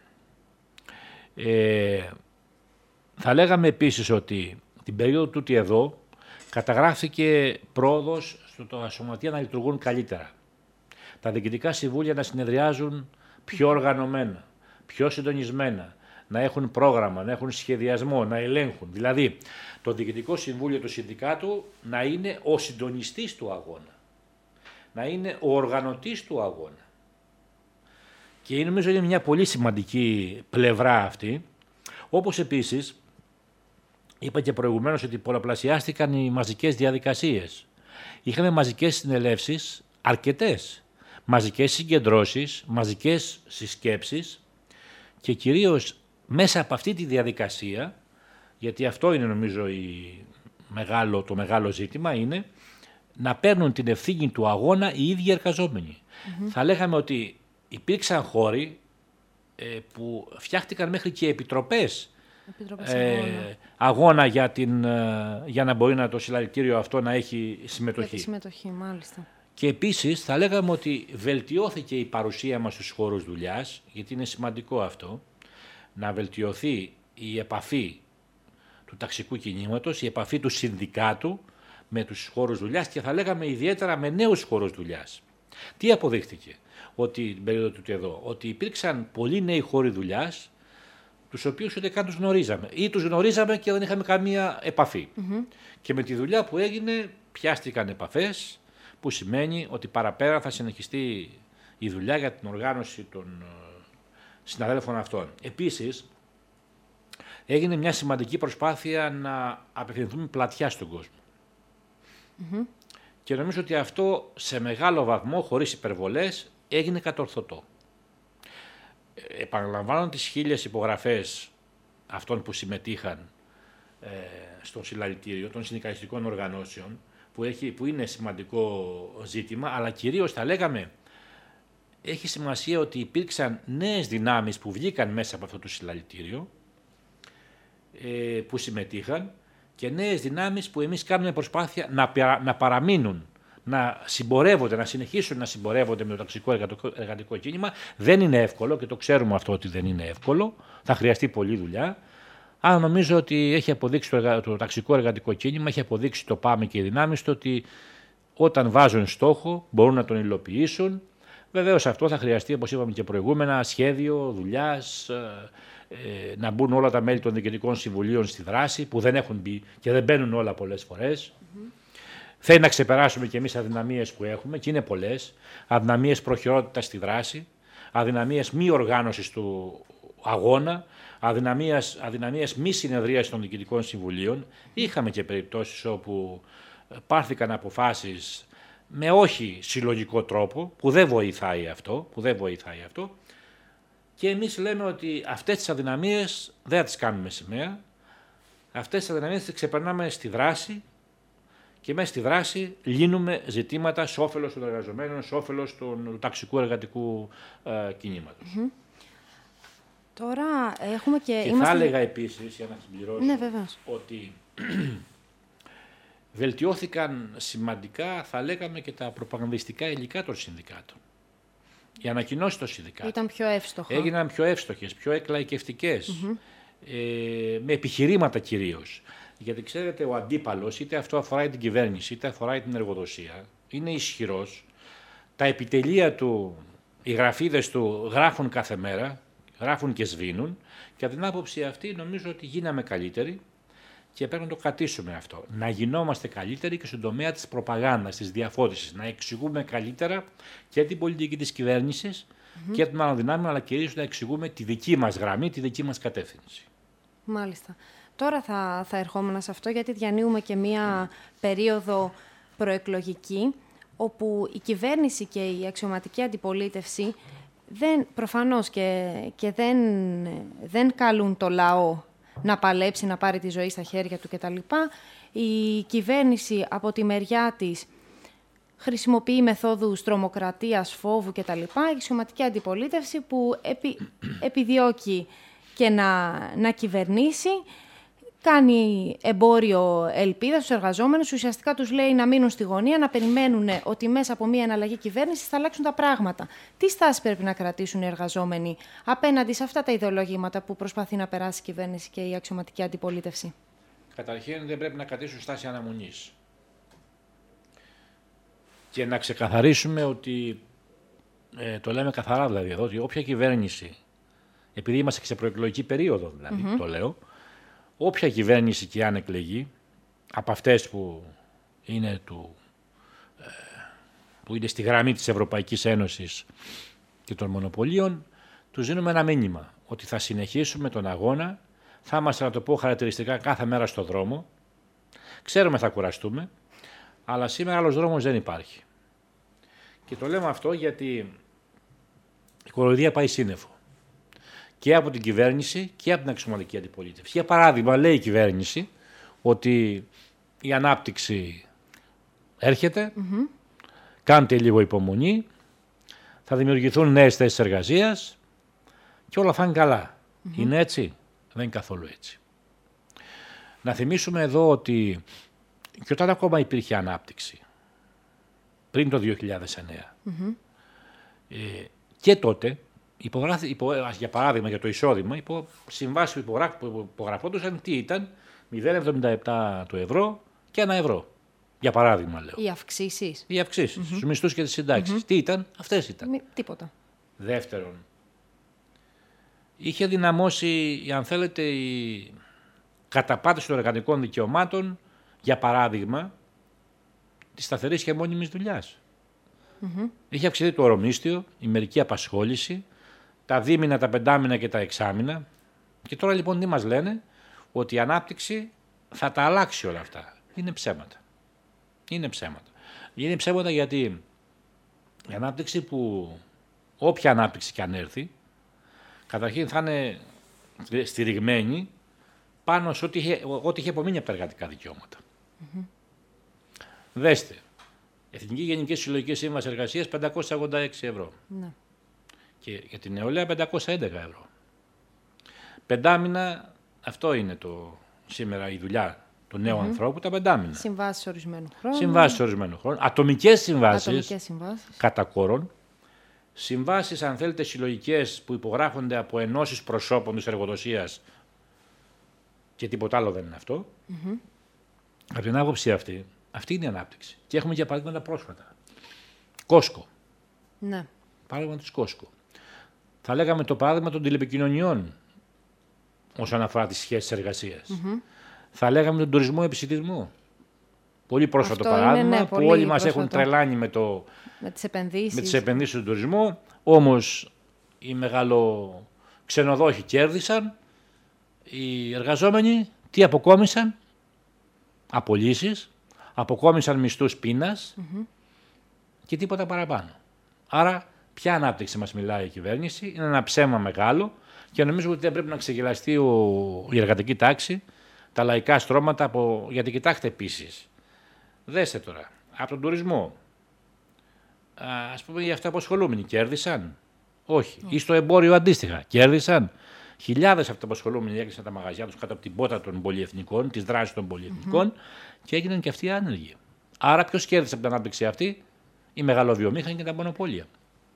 Ε, θα λέγαμε επίσης ότι την περίοδο τούτη εδώ καταγράφηκε πρόοδος στο τα σωματεία να λειτουργούν καλύτερα. Τα διοικητικά συμβούλια να συνεδριάζουν πιο οργανωμένα, πιο συντονισμένα, να έχουν πρόγραμμα, να έχουν σχεδιασμό, να ελέγχουν. Δηλαδή, το Διοικητικό Συμβούλιο του Συνδικάτου να είναι ο συντονιστής του αγώνα, να είναι ο οργανωτής του αγώνα. Και νομίζω είναι μια πολύ σημαντική πλευρά αυτή, όπως επίσης, είπα και προηγουμένως ότι πολλαπλασιάστηκαν οι μαζικές διαδικασίες. Είχαμε μαζικές συνελεύσεις, αρκετές, μαζικές συγκεντρώσεις, μαζικές συσκέψεις και κυρίως μέσα από αυτή τη διαδικασία, γιατί αυτό είναι νομίζω η μεγάλο, το μεγάλο ζήτημα, είναι να παίρνουν την ευθύνη του αγώνα οι ίδιοι εργαζόμενοι. Mm-hmm. Θα λέγαμε ότι υπήρξαν χώροι ε, που φτιάχτηκαν μέχρι και επιτροπές, επιτροπές ε, αγώνα, αγώνα για, την, ε, για να μπορεί να το συλλαλητήριο αυτό να έχει συμμετοχή. Για τη συμμετοχή, μάλιστα. Και επίσης θα λέγαμε ότι βελτιώθηκε η παρουσία μας στους χώρους δουλειάς, γιατί είναι σημαντικό αυτό, να βελτιωθεί η επαφή του ταξικού κινήματος, η επαφή του συνδικάτου με τους χώρους δουλειάς και θα λέγαμε ιδιαίτερα με νέους χώρους δουλειάς. Τι αποδείχτηκε? ότι, την περίοδο του ΤΕΔΟ, ότι υπήρξαν πολλοί νέοι χώροι δουλειάς, τους οποίους ούτε καν τους γνωρίζαμε. Ή τους γνωρίζαμε και δεν είχαμε καμία επαφή. Mm-hmm. Και με τη δουλειά που έγινε πιάστηκαν επαφές, που σημαίνει ότι παραπέρα θα συνεχιστεί η δουλειά για την οργάνωση των συναδέλφων αυτών. Επίσης, έγινε μια σημαντική προσπάθεια να απευθυνθούμε πλατιά στον κόσμο. Mm-hmm. Και νομίζω ότι αυτό σε μεγάλο βαθμό, χωρίς υπερβολές, έγινε κατορθωτό. Επαναλαμβάνω τις χίλιες υπογραφές αυτών που συμμετείχαν ε, στο συλλαλητήριο των συνδικαλιστικών οργανώσεων, που, έχει, που είναι σημαντικό ζήτημα, αλλά κυρίως θα λέγαμε έχει σημασία ότι υπήρξαν νέες δυνάμεις που βγήκαν μέσα από αυτό το συλλαλητήριο, ε, που συμμετείχαν, και νέες δυνάμεις που εμείς κάνουμε προσπάθεια να, να παραμείνουν, να συμπορεύονται, να συνεχίσουν να συμπορεύονται με το ταξικό εργατικό, εργατικό κίνημα. Δεν είναι εύκολο και το ξέρουμε αυτό ότι δεν είναι εύκολο. Θα χρειαστεί πολλή δουλειά. Αλλά νομίζω ότι έχει αποδείξει το, εργα... το ταξικό εργατικό κίνημα, έχει αποδείξει το ΠΑΜΕ και οι δυνάμεις του ότι όταν βάζουν στόχο μπορούν να τον υλοποιήσουν. Βεβαίως αυτό θα χρειαστεί, όπως είπαμε και προηγούμενα, σχέδιο δουλειάς, ε, να μπουν όλα τα μέλη των διοικητικών συμβουλίων στη δράση, που δεν έχουν μπει και δεν μπαίνουν όλα πολλές φορές. Mm-hmm. Θέλει να ξεπεράσουμε κι εμείς αδυναμίες που έχουμε, και είναι πολλές. Αδυναμίες προχειρότητας στη δράση, αδυναμίες μη οργάνωσης του αγώνα, αδυναμίες, αδυναμίες μη συνεδρίας των διοικητικών συμβουλίων. Είχαμε και περιπτώσεις όπου πάρθηκαν αποφάσεις με όχι συλλογικό τρόπο, που δεν βοηθάει αυτό, που δεν βοηθάει αυτό. Και εμείς λέμε ότι αυτές τις αδυναμίες δεν θα τις κάνουμε σημαία. Αυτές τις αδυναμίες τις ξεπερνάμε στη δράση, και μέσα στη δράση λύνουμε ζητήματα σε όφελος των εργαζομένων, σε όφελος του ταξικού εργατικού ε, κινήματος. Mm-hmm. Τώρα έχουμε και... Και είμαστε... θα έλεγα επίσης, για να συμπληρώσω, ναι, βεβαίως, ότι βελτιώθηκαν σημαντικά, θα λέγαμε, και τα προπαγανδιστικά υλικά των συνδικάτων. Οι ανακοινώσεις των συνδικάτων ήταν πιο εύστοχα. Έγιναν πιο εύστοχες, πιο εκλαϊκευτικές, mm-hmm. ε, με επιχειρήματα κυρίως. Γιατί ξέρετε, ο αντίπαλος, είτε αυτό αφορά την κυβέρνηση, είτε αφορά την εργοδοσία, είναι ισχυρός. Τα επιτελεία του, οι γραφίδες του γράφουν κάθε μέρα, γράφουν και σβήνουν, και από την άποψη αυτή νομίζω ότι γίναμε καλύτεροι και πρέπει να το κρατήσουμε αυτό. Να γινόμαστε καλύτεροι και στον τομέα της προπαγάνδας, της διαφώτισης, να εξηγούμε καλύτερα και την πολιτική της κυβέρνησης mm-hmm. και των άλλων δυνάμεων, αλλά κυρίως να εξηγούμε τη δική μας γραμμή, τη δική μας κατεύθυνση. Μάλιστα. Τώρα θα, θα ερχόμουν σε αυτό, γιατί διανύουμε και μία περίοδο προεκλογική, όπου η κυβέρνηση και η αξιωματική αντιπολίτευση δεν, προφανώς και, και δεν, δεν καλούν το λαό να παλέψει, να πάρει τη ζωή στα χέρια του κτλ. Η κυβέρνηση από τη μεριά της χρησιμοποιεί μεθόδους τρομοκρατίας, φόβου κτλ. Η αξιωματική αντιπολίτευση που επι, επιδιώκει και να, να κυβερνήσει, κάνει εμπόριο ελπίδα στους εργαζόμενους, ουσιαστικά τους λέει να μείνουν στη γωνία, να περιμένουν ότι μέσα από μια εναλλαγή κυβέρνηση θα αλλάξουν τα πράγματα. Τι στάση πρέπει να κρατήσουν οι εργαζόμενοι απέναντι σε αυτά τα ιδεολογήματα που προσπαθεί να περάσει η κυβέρνηση και η αξιωματική αντιπολίτευση? Καταρχήν, δεν πρέπει να κρατήσουν στάση αναμονής. Και να ξεκαθαρίσουμε ότι, ε, το λέμε καθαρά δηλαδή εδώ, ότι όποια κυβέρνηση, επειδή είμαστε και σε προεκλογική περίοδο δηλαδή, mm-hmm. το λέω, όποια κυβέρνηση και αν εκλεγεί, από αυτές που είναι, του, ε, που είναι στη γραμμή της Ευρωπαϊκής Ένωσης και των μονοπωλίων, τους δίνουμε ένα μήνυμα, ότι θα συνεχίσουμε τον αγώνα, θα είμαστε, να το πω χαρακτηριστικά, κάθε μέρα στο δρόμο. Ξέρουμε θα κουραστούμε, αλλά σήμερα άλλος δρόμος δεν υπάρχει. Και το λέμε αυτό γιατί η κοροϊδία πάει σύννεφο. Και από την κυβέρνηση και από την αξιωματική αντιπολίτευση. Για παράδειγμα, λέει η κυβέρνηση ότι η ανάπτυξη έρχεται, mm-hmm. κάντε λίγο υπομονή, θα δημιουργηθούν νέες θέσεις εργασίας και όλα θα είναι καλά. Mm-hmm. Είναι έτσι? Δεν είναι καθόλου έτσι. Να θυμίσουμε εδώ ότι και όταν ακόμα υπήρχε ανάπτυξη, πριν το δύο χιλιάδες εννέα, mm-hmm. ε, και τότε, υπογράφη, υπο, για παράδειγμα για το εισόδημα, υπό συμβάσεις που υπογραφόντουσαν, τι ήταν, μηδέν κόμμα εβδομήντα επτά το ευρώ και ένα ευρώ. Για παράδειγμα, λέω. Οι αυξήσεις. Οι αυξήσεις mm-hmm. στους μισθούς και τις συντάξεις. Mm-hmm. Τι ήταν, αυτές ήταν. Μη, τίποτα. Δεύτερον, είχε δυναμώσει, αν θέλετε, η καταπάτηση των εργατικών δικαιωμάτων, για παράδειγμα, της σταθερής και μόνιμης δουλειάς. Mm-hmm. Είχε αυξηθεί το ωρομίσθιο, η μερική απασχόληση, τα δίμηνα, τα πεντάμηνα και τα εξάμηνα. Και τώρα λοιπόν τι μας λένε, ότι η ανάπτυξη θα τα αλλάξει όλα αυτά. Είναι ψέματα. Είναι ψέματα. Είναι ψέματα γιατί η ανάπτυξη που, όποια ανάπτυξη και αν έρθει, καταρχήν θα είναι στηριγμένη πάνω σε ό,τι είχε, ό,τι είχε απομείνει από τα εργατικά δικαιώματα. Mm-hmm. Δέστε, Εθνική Γενική Συλλογική Σύμβαση Εργασίας πεντακόσια ογδόντα έξι ευρώ. Ναι. Και για την νεολαία πεντακόσια έντεκα ευρώ. Πεντάμινα, αυτό είναι το, σήμερα η δουλειά του νέου mm-hmm. ανθρώπου, τα πεντάμινα. Συμβάσεις ορισμένου χρόνου. Συμβάσεις ορισμένου χρόνου. Ατομικές συμβάσεις, Ατομικές συμβάσεις. Κατά κόρον. Συμβάσεις, αν θέλετε, συλλογικές που υπογράφονται από ενώσεις προσώπων της εργοδοσίας και τίποτα άλλο δεν είναι αυτό. Mm-hmm. Από την άποψη αυτή, αυτή είναι η ανάπτυξη. Και έχουμε και παράδειγματα πρόσφατα. Κόσκο. Ναι. Παράδειγμα της Κόσκο. Θα λέγαμε το παράδειγμα των τηλεπικοινωνιών όσον αφορά τις σχέσεις εργασίας. Mm-hmm. Θα λέγαμε τον τουρισμό επισιτισμού. Πολύ πρόσφατο αυτό παράδειγμα, είναι, ναι, που όλοι μας έχουν τρελάνει με, το, με τις επενδύσεις. με τις επενδύσεις στον τουρισμό. Όμως οι μεγαλοξενοδόχοι κέρδισαν, οι εργαζόμενοι τι αποκόμισαν, απολύσεις, αποκόμισαν μισθούς πείνας mm-hmm. και τίποτα παραπάνω. Άρα ποια ανάπτυξη μας μιλάει η κυβέρνηση, είναι ένα ψέμα μεγάλο και νομίζω ότι δεν πρέπει να ξεγελαστεί ο, η εργατική τάξη, τα λαϊκά στρώματα, από, γιατί κοιτάξτε επίσης, δέστε τώρα, από τον τουρισμό, ας πούμε οι αυτοαπασχολούμενοι κέρδισαν, όχι, mm. ή στο εμπόριο αντίστοιχα, κέρδισαν. Χιλιάδες αυτοαπασχολούμενοι έκλεισαν τα μαγαζιά τους κάτω από την πότα των πολυεθνικών, τις δράσεις των πολυεθνικών mm-hmm. και έγιναν και αυτοί άνεργοι. Άρα ποιος κέρδισε από την ανάπτυξη αυτή, οι μεγαλοβιομήχανοι και τα μονοπόλια.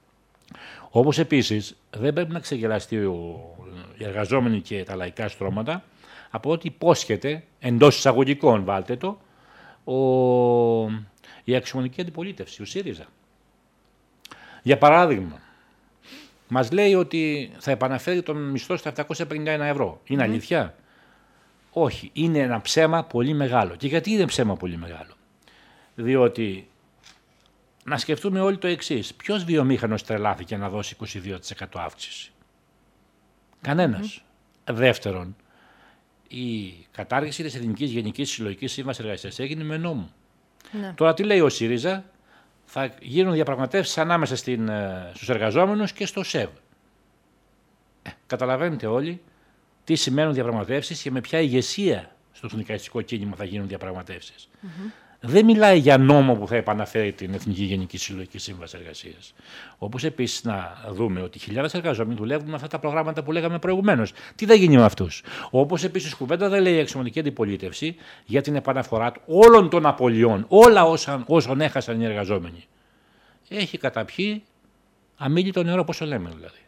Όπως επίσης δεν πρέπει να ξεγελαστεί ο, οι εργαζόμενοι και τα λαϊκά στρώματα από ό,τι υπόσχεται, εντός εισαγωγικών βάλτε το, ο, η αξιωματική αντιπολίτευση, ο ΣΥΡΙΖΑ. Για παράδειγμα, μας λέει ότι θα επαναφέρει τον μισθό στα επτακόσια πενήντα ένα ευρώ. Είναι mm. αλήθεια? Όχι, είναι ένα ψέμα πολύ μεγάλο. Και γιατί είναι ψέμα πολύ μεγάλο? Διότι να σκεφτούμε όλοι το εξής. Ποιος βιομήχανος τρελάθηκε να δώσει είκοσι δύο τοις εκατό αύξηση? Κανένας. Mm. Δεύτερον, η κατάργηση της Εθνικής Γενικής Συλλογικής Σύμβασης Εργασίας έγινε με νόμο. Mm. Τώρα τι λέει ο ΣΥΡΙΖΑ? Θα γίνουν διαπραγματεύσεις ανάμεσα στην, στους εργαζόμενους και στο ΣΕΒ. Ε, καταλαβαίνετε όλοι τι σημαίνουν διαπραγματεύσεις και με ποια ηγεσία στο συνδικαλιστικό κίνημα θα γίνουν διαπραγματεύσεις. Mm-hmm. Δεν μιλάει για νόμο που θα επαναφέρει την Εθνική Γενική Συλλογική Σύμβαση Εργασίας. Όπως επίσης να δούμε ότι χιλιάδες εργαζόμενοι δουλεύουν με αυτά τα προγράμματα που λέγαμε προηγουμένως. Τι θα γίνει με αυτούς? Όπως επίσης κουβέντα δεν λέει η αξιωματική αντιπολίτευση για την επαναφορά όλων των απολειών, όλα όσα, όσων έχασαν οι εργαζόμενοι. Έχει καταπιεί αμίλητο νερό, όπως το λέμε δηλαδή.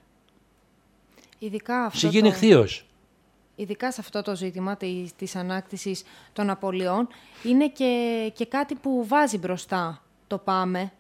Ειδικά αυτό Συγγίνει εχθείως. Ειδικά σε αυτό το ζήτημα της, της ανάκτησης των απολειών, είναι και, και κάτι που βάζει μπροστά το ΠΑΜΕ.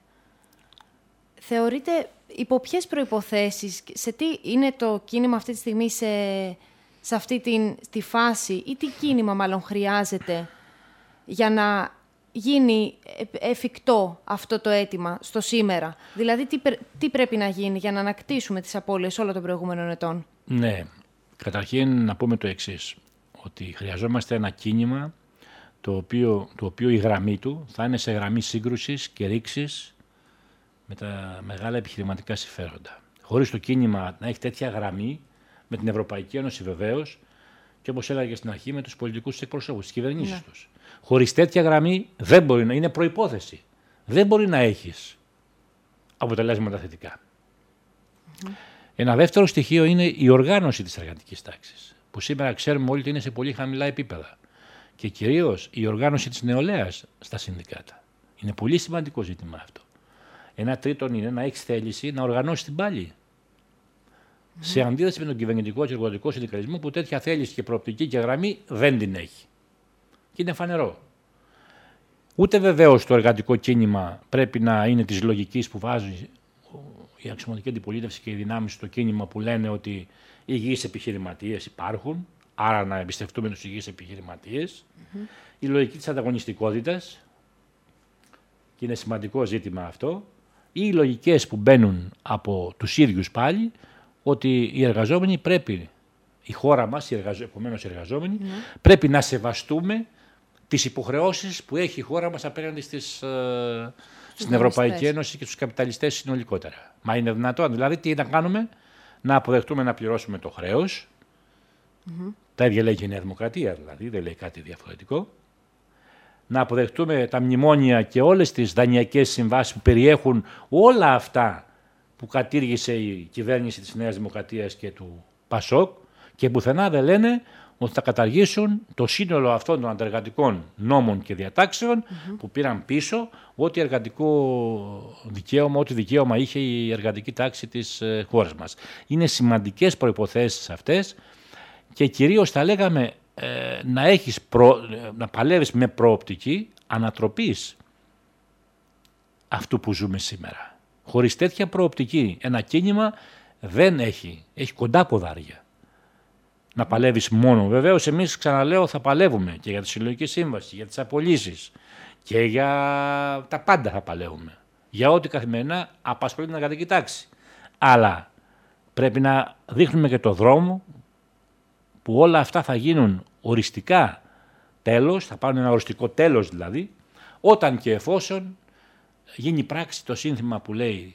Θεωρείτε υπό ποιες προϋποθέσεις, σε τι είναι το κίνημα αυτή τη στιγμή σε, σε αυτή την, τη φάση ή τι κίνημα μάλλον χρειάζεται για να γίνει εφικτό αυτό το αίτημα στο σήμερα? Δηλαδή τι, τι πρέπει να γίνει για να ανακτήσουμε τις απώλειες όλων των προηγούμενων ετών? Ναι. Καταρχήν να πούμε το εξής, ότι χρειαζόμαστε ένα κίνημα το οποίο, το οποίο η γραμμή του θα είναι σε γραμμή σύγκρουσης και ρήξης με τα μεγάλα επιχειρηματικά συμφέροντα. Χωρίς το κίνημα να έχει τέτοια γραμμή, με την Ευρωπαϊκή Ένωση βεβαίως, και όπως έλεγα στην αρχή με τους πολιτικούς εκπροσώπους, τις κυβερνήσεις ναι. τους. Χωρίς τέτοια γραμμή δεν μπορεί να είναι προϋπόθεση. Δεν μπορεί να έχεις αποτελέσματα θετικά. Mm-hmm. Ένα δεύτερο στοιχείο είναι η οργάνωση της εργατικής τάξης, που σήμερα ξέρουμε όλοι ότι είναι σε πολύ χαμηλά επίπεδα. Και κυρίως η οργάνωση της νεολαίας στα συνδικάτα. Είναι πολύ σημαντικό ζήτημα αυτό. Ένα τρίτον είναι να έχεις θέληση να οργανώσεις την πάλη. Mm. Σε αντίθεση με τον κυβερνητικό και εργοδοτικό συνδικαλισμό που τέτοια θέληση και προοπτική και γραμμή δεν την έχει. Και είναι φανερό. Ούτε βεβαίως το εργατικό κίνημα πρέπει να είναι της λογικής που βάζει η αξιωματική αντιπολίτευση και οι δυνάμεις στο κίνημα που λένε ότι οι υγιείς επιχειρηματίες υπάρχουν, άρα να εμπιστευτούμε τους υγιείς επιχειρηματίες. Mm-hmm. Η λογική της ανταγωνιστικότητας, και είναι σημαντικό ζήτημα αυτό, ή οι λογικές που μπαίνουν από τους ίδιους πάλι, ότι οι εργαζόμενοι πρέπει, η χώρα μας, οι εργαζο... επομένως οι εργαζόμενοι, mm-hmm. πρέπει να σεβαστούμε τις υποχρεώσεις που έχει η χώρα μας απέναντι στις, ε, στην Ευρωπαϊκή Ένωση και στους καπιταλιστές συνολικότερα. Μα είναι δυνατόν, δηλαδή τι να κάνουμε, να αποδεχτούμε να πληρώσουμε το χρέος, mm-hmm. τα ίδια λέει και η Νέα Δημοκρατία, δηλαδή δεν λέει κάτι διαφορετικό, να αποδεχτούμε τα μνημόνια και όλες τις δανειακές συμβάσεις που περιέχουν όλα αυτά που κατήργησε η κυβέρνηση της Νέας Δημοκρατίας και του ΠΑΣΟΚ και πουθενά δεν λένε ότι θα καταργήσουν το σύνολο αυτών των αντεργατικών νόμων και διατάξεων mm-hmm. που πήραν πίσω ό,τι εργατικό δικαίωμα, ό,τι δικαίωμα είχε η εργατική τάξη της ε, χώρας μας. Είναι σημαντικές προϋποθέσεις αυτές και κυρίως θα λέγαμε ε, να, έχεις προ, να παλεύεις με προοπτική ανατροπής αυτού που ζούμε σήμερα. Χωρίς τέτοια προοπτική ένα κίνημα δεν έχει, έχει κοντά ποδάρια. Να παλεύεις μόνο. Βεβαίως εμείς, ξαναλέω, θα παλεύουμε και για τη συλλογική σύμβαση, για τις απολύσεις και για τα πάντα θα παλεύουμε. Για ό,τι καθημερινά απασχολεί την εργατική τάξη. Αλλά πρέπει να δείχνουμε και το δρόμο που όλα αυτά θα γίνουν οριστικά τέλος, θα πάρουν ένα οριστικό τέλος δηλαδή, όταν και εφόσον γίνει πράξη το σύνθημα που λέει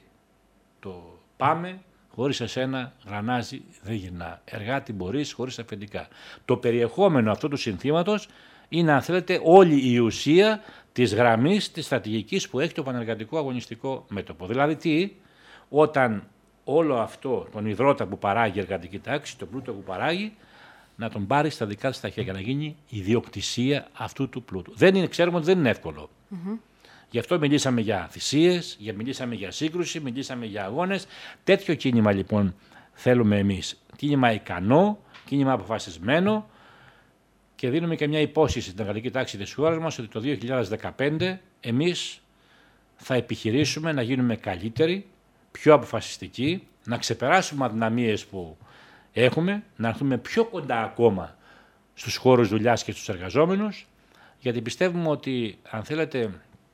το πάμε, χωρίς εσένα γρανάζι δεν γυρνά. Εργάτη μπορείς χωρίς αφεντικά. Το περιεχόμενο αυτού του συνθήματος είναι, αν θέλετε, όλη η ουσία της γραμμής της στρατηγικής που έχει το πανεργατικό αγωνιστικό μέτωπο. Δηλαδή τι, όταν όλο αυτό τον υδρότα που παράγει η εργατική τάξη, το πλούτο που παράγει, να τον πάρει στα δικά της τα χέρια, να γίνει ιδιοκτησία αυτού του πλούτου. Δεν είναι, ξέρουμε ότι δεν είναι εύκολο. Mm-hmm. Γι' αυτό μιλήσαμε για θυσίες, μιλήσαμε για σύγκρουση, μιλήσαμε για αγώνες. Τέτοιο κίνημα λοιπόν θέλουμε εμείς. Κίνημα ικανό, κίνημα αποφασισμένο και δίνουμε και μια υπόσχεση στην εργατική τάξη της χώρας μας ότι το δύο χιλιάδες δεκαπέντε εμείς θα επιχειρήσουμε να γίνουμε καλύτεροι, πιο αποφασιστικοί, να ξεπεράσουμε αδυναμίες που έχουμε, να έρθουμε πιο κοντά ακόμα στους χώρους δουλειάς και στους εργαζόμενους, γιατί πιστεύουμε ότι, αν θέλετε,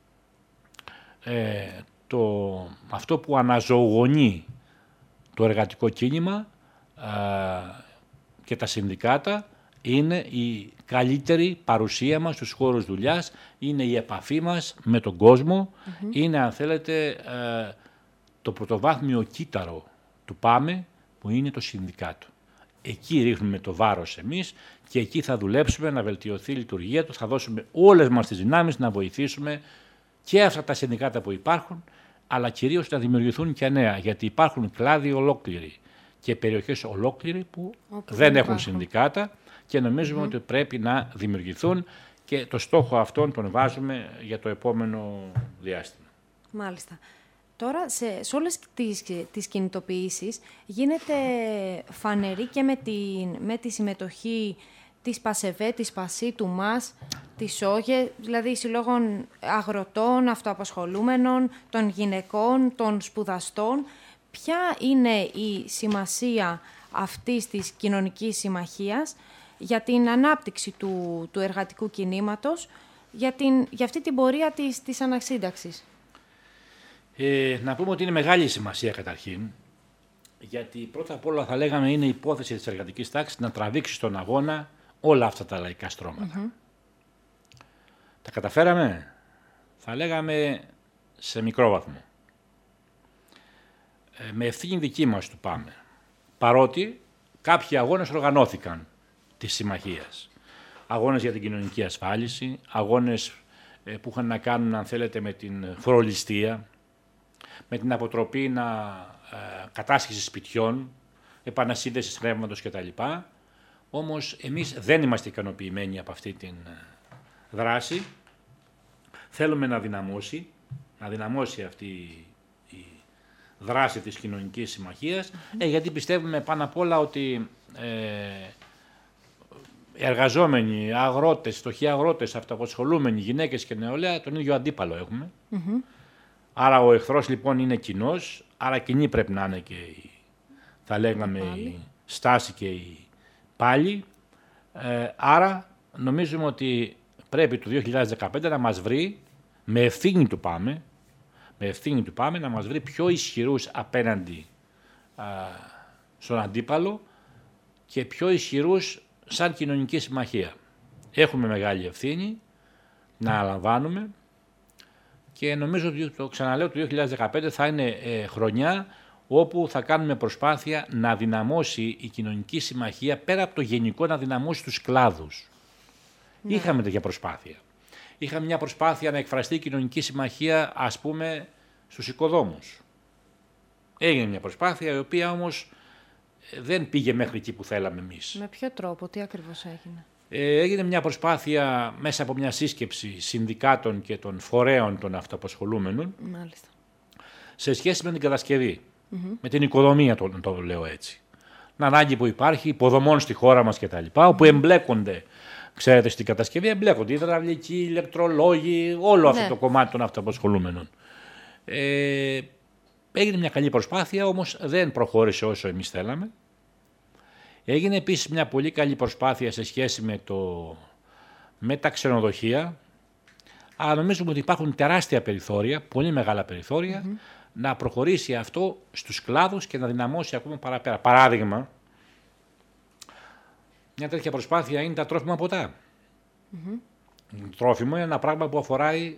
Ε, το, αυτό που αναζωογονεί το εργατικό κίνημα α, και τα συνδικάτα είναι η καλύτερη παρουσία μας στους χώρους δουλειάς, είναι η επαφή μας με τον κόσμο, mm-hmm. είναι, αν θέλετε, ε, το πρωτοβάθμιο κύτταρο του ΠΑΜΕ που είναι το συνδικάτο. Εκεί ρίχνουμε το βάρος εμείς και εκεί θα δουλέψουμε να βελτιωθεί η λειτουργία του, θα δώσουμε όλες μας τις δυνάμεις να βοηθήσουμε και αυτά τα συνδικάτα που υπάρχουν, αλλά κυρίως να δημιουργηθούν και νέα, γιατί υπάρχουν κλάδοι ολόκληροι και περιοχές ολόκληροι που okay, δεν έχουν συνδικάτα και νομίζουμε mm-hmm. ότι πρέπει να δημιουργηθούν και το στόχο αυτόν τον βάζουμε για το επόμενο διάστημα. Μάλιστα. Τώρα, σε, σε όλες τις, τις κινητοποιήσεις γίνεται φανερή και με τη, με τη συμμετοχή της ΠΑΣΕΒΕ, της ΠΑΣΥ, του ΜΑΣ, της ΟΓΕ, δηλαδή συλλόγων αγροτών, αυτοαπασχολούμενων, των γυναικών, των σπουδαστών. Ποια είναι η σημασία αυτής της κοινωνικής συμμαχίας για την ανάπτυξη του, του εργατικού κινήματος, για, την, για αυτή την πορεία της, της ανασύνταξης? Ε, να πούμε ότι είναι μεγάλη σημασία καταρχήν, γιατί πρώτα απ' όλα θα λέγαμε είναι η υπόθεση της εργατικής τάξης να τραβήξει στον αγώνα όλα αυτά τα λαϊκά στρώματα. Mm-hmm. Τα καταφέραμε, θα λέγαμε, σε μικρό βαθμό. Ε, με ευθύνη δική μας του πάμε. Παρότι κάποιοι αγώνες οργανώθηκαν της συμμαχίας. Αγώνες για την κοινωνική ασφάλιση, αγώνες ε, που είχαν να κάνουν, αν θέλετε, με την φορολιστία, με την αποτροπή να, ε, κατάσχεση σπιτιών, επανασύνδεσης ρεύματος κτλ. Όμως εμείς δεν είμαστε ικανοποιημένοι από αυτή τη δράση. Θέλουμε να δυναμώσει, να δυναμώσει αυτή η δράση της κοινωνικής συμμαχίας, mm-hmm. ε, γιατί πιστεύουμε πάνω απ' όλα ότι ε, εργαζόμενοι, αγρότες, φτωχοί αγρότες, αυτοαπασχολούμενοι, γυναίκες και νεολαία, τον ίδιο αντίπαλο έχουμε. Mm-hmm. Άρα ο εχθρός λοιπόν είναι κοινός, άρα κοινή πρέπει να είναι και η, θα λέγαμε η στάση και η πάλι. Ε, άρα νομίζουμε ότι πρέπει το δύο χιλιάδες δεκαπέντε να μας βρει, με ευθύνη του πάμε, με ευθύνη του πάμε, να μας βρει πιο ισχυρούς απέναντι α, στον αντίπαλο και πιο ισχυρούς σαν κοινωνική συμμαχία. Έχουμε μεγάλη ευθύνη να αναλαμβάνουμε και νομίζω ότι το ξαναλέω το δύο χιλιάδες δεκαπέντε θα είναι ε, χρονιά όπου θα κάνουμε προσπάθεια να δυναμώσει η κοινωνική συμμαχία πέρα από το γενικό να δυναμώσει τους κλάδους. Ναι. Είχαμε τέτοια προσπάθεια. Είχαμε μια προσπάθεια να εκφραστεί η κοινωνική συμμαχία, ας πούμε, στους οικοδόμους. Έγινε μια προσπάθεια η οποία όμως δεν πήγε μέχρι εκεί που θέλαμε εμείς. Με ποιο τρόπο, τι ακριβώς έγινε? Ε, έγινε μια προσπάθεια μέσα από μια σύσκεψη συνδικάτων και των φορέων των αυτοαπασχολούμενων. Μάλιστα. Σε σχέση με την κατασκευή, mm-hmm. με την οικοδομία, το, το λέω έτσι. Την ανάγκη που υπάρχει υποδομών στη χώρα μας κτλ. Όπου εμπλέκονται, ξέρετε, στην κατασκευή εμπλέκονται υδραυλικοί, ηλεκτρολόγοι, όλο αυτό ναι. το κομμάτι των αυτοαπασχολούμενων. Ε, έγινε μια καλή προσπάθεια, όμως δεν προχώρησε όσο εμείς θέλαμε. Έγινε επίσης μια πολύ καλή προσπάθεια σε σχέση με, το, με τα ξενοδοχεία. Αλλά νομίζουμε ότι υπάρχουν τεράστια περιθώρια, πολύ μεγάλα περιθώρια, mm-hmm. να προχωρήσει αυτό στους κλάδους και να δυναμώσει ακόμα παραπέρα. Παράδειγμα, μια τέτοια προσπάθεια είναι τα τρόφιμα ποτά. Mm-hmm. Το τρόφιμο είναι ένα πράγμα που αφοράει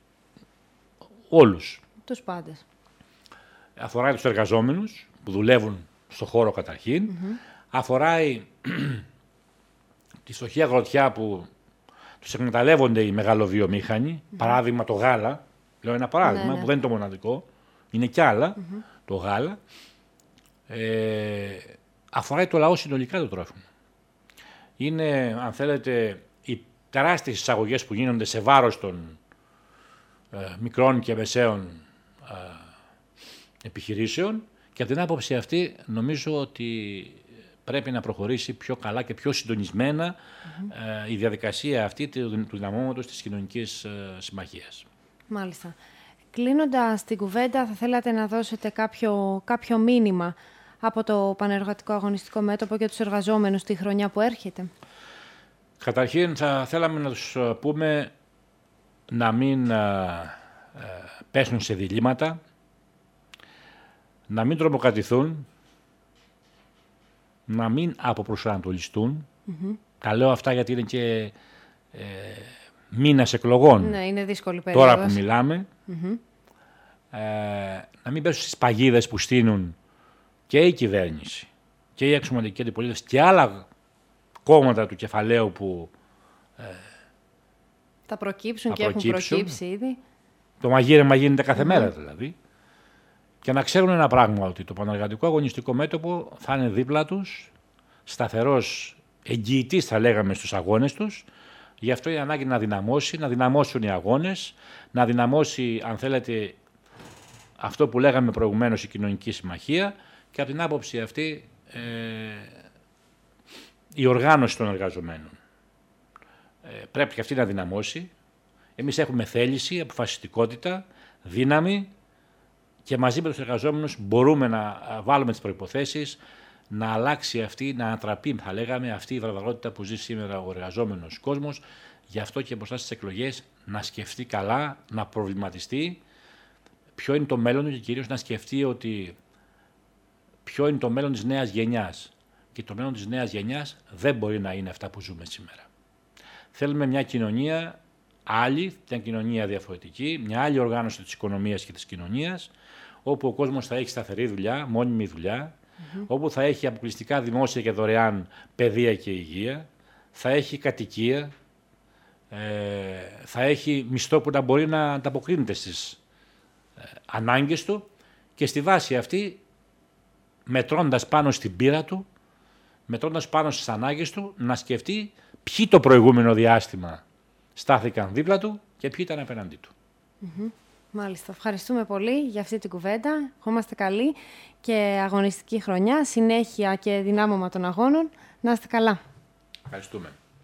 όλους. Τους πάντες. Αφοράει τους εργαζόμενους που δουλεύουν στον χώρο καταρχήν. Mm-hmm. Αφοράει τη φτωχή αγροτιά που τους εκμεταλλεύονται οι μεγαλοβιομήχανοι. Mm-hmm. Παράδειγμα το γάλα. Λέω ένα παράδειγμα ναι, ναι. που δεν είναι το μοναδικό. Είναι κι άλλα. Mm-hmm. Το γάλα. Ε, αφοράει το λαό συνολικά το τρόφιμο. Είναι, αν θέλετε, οι τεράστιες εισαγωγές που γίνονται σε βάρος των ε, μικρών και μεσαίων ε, επιχειρήσεων και από την άποψη αυτή νομίζω ότι πρέπει να προχωρήσει πιο καλά και πιο συντονισμένα mm-hmm. ε, η διαδικασία αυτή του δυναμώματος της κοινωνικής ε, συμμαχίας. Μάλιστα. Κλείνοντας την κουβέντα, θα θέλατε να δώσετε κάποιο, κάποιο μήνυμα από το Πανεργατικό Αγωνιστικό Μέτωπο για τους εργαζόμενους τη χρονιά που έρχεται? Καταρχήν θα θέλαμε να τους πούμε να μην ε, ε, πέσουν σε διλήμματα, να μην τρομοκρατηθούν, να μην αποπροσανατολιστούν. Mm-hmm. Τα λέω αυτά γιατί είναι και ε, μήνας εκλογών. Ναι, είναι δύσκολη περίοδος. Τώρα που μιλάμε. Mm-hmm. Ε, να μην πέσουν στις παγίδες που στείνουν και η κυβέρνηση και η αξιωματική αντιπολίτευση και άλλα κόμματα του κεφαλαίου που ε, θα προκύψουν θα και προκύψουν. Έχουν προκύψει ήδη. Το μαγείρεμα γίνεται κάθε mm-hmm. μέρα δηλαδή. Και να ξέρουν ένα πράγμα, ότι το Πανεργατικό Αγωνιστικό Μέτωπο θα είναι δίπλα τους, σταθερός εγγυητής θα λέγαμε στους αγώνες τους. Γι' αυτό η ανάγκη να δυναμώσει, να δυναμώσουν οι αγώνες, να δυναμώσει, αν θέλετε, αυτό που λέγαμε προηγουμένως, η κοινωνική συμμαχία και από την άποψη αυτή ε, η οργάνωση των εργαζομένων. Ε, πρέπει και αυτή να δυναμώσει. Εμείς έχουμε θέληση, αποφασιστικότητα, δύναμη και μαζί με τους εργαζόμενους μπορούμε να βάλουμε τις προϋποθέσεις να αλλάξει αυτή, να ανατραπεί, θα λέγαμε, αυτή η βαρβαρότητα που ζει σήμερα ο εργαζόμενος κόσμος. Γι' αυτό και μπροστά στις εκλογές να σκεφτεί καλά, να προβληματιστεί ποιο είναι το μέλλον του και κυρίως να σκεφτεί ότι ποιο είναι το μέλλον της νέας γενιάς. Και το μέλλον της νέας γενιάς δεν μπορεί να είναι αυτά που ζούμε σήμερα. Θέλουμε μια κοινωνία άλλη, μια κοινωνία διαφορετική, μια άλλη οργάνωση της οικονομίας και της κοινωνίας, όπου ο κόσμος θα έχει σταθερή δουλειά, μόνιμη δουλειά, mm-hmm. όπου θα έχει αποκλειστικά δημόσια και δωρεάν παιδεία και υγεία, θα έχει κατοικία, ε, θα έχει μισθό που να μπορεί να ανταποκρίνεται στις ε, ανάγκες του και στη βάση αυτή, μετρώντας πάνω στην πείρα του, μετρώντας πάνω στις ανάγκες του, να σκεφτεί ποιοι το προηγούμενο διάστημα στάθηκαν δίπλα του και ποιοι ήταν απέναντί του. Mm-hmm. Μάλιστα. Ευχαριστούμε πολύ για αυτή την κουβέντα. Ευχόμαστε καλή και αγωνιστική χρονιά, συνέχεια και δυνάμωμα των αγώνων. Να είστε καλά. Ευχαριστούμε.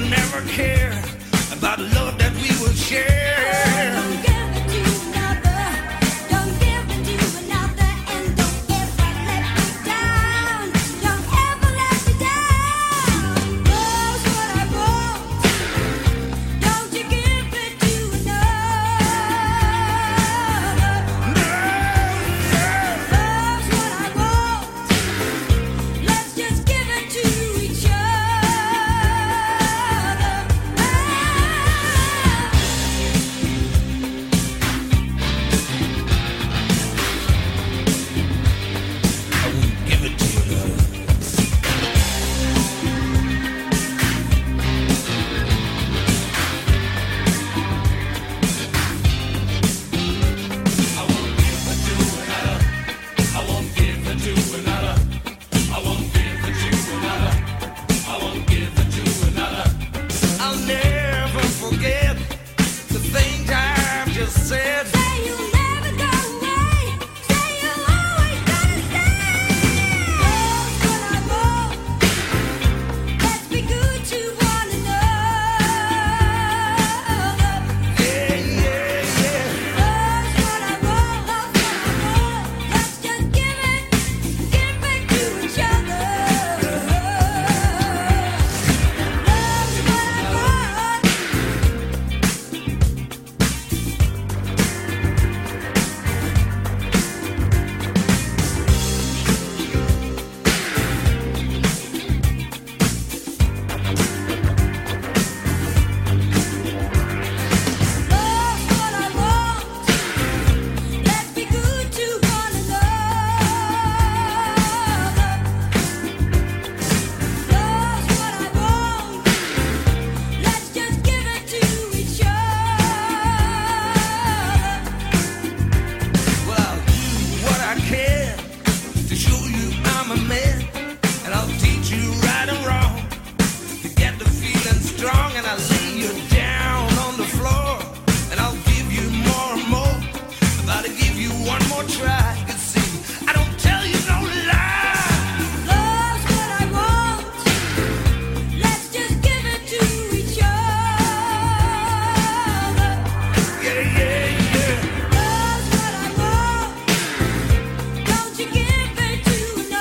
never care about the love that we will share. Don't give it to another, don't give it to another, and don't ever let me down, don't ever let me down. Love's what I want, don't you give it to another. No, love's what I want, let's just give it to each other. I'll never forget the things I've just said. Say you'll never go away. Say you'll always gonna stay. Love's what I want. Let's be good to one another. Yeah, yeah, yeah. Love's what I want. Love's what I want. Let's just give it, give it to each other. Love's what I want. Love's what I want. Let's be good to one another. Love's what I want. Let's just give it to each other. Well, I'll do what I can to show you I'm a man, and I'll teach you right and wrong to get the feeling strong, and I'll lay you down on the floor, and I'll give you more and more. I'm about to give you one more try. You see, I don't tell you no lie. Love's what I want. Let's just give it to each other. Yeah, yeah, yeah. Love's what I want. Don't you give it to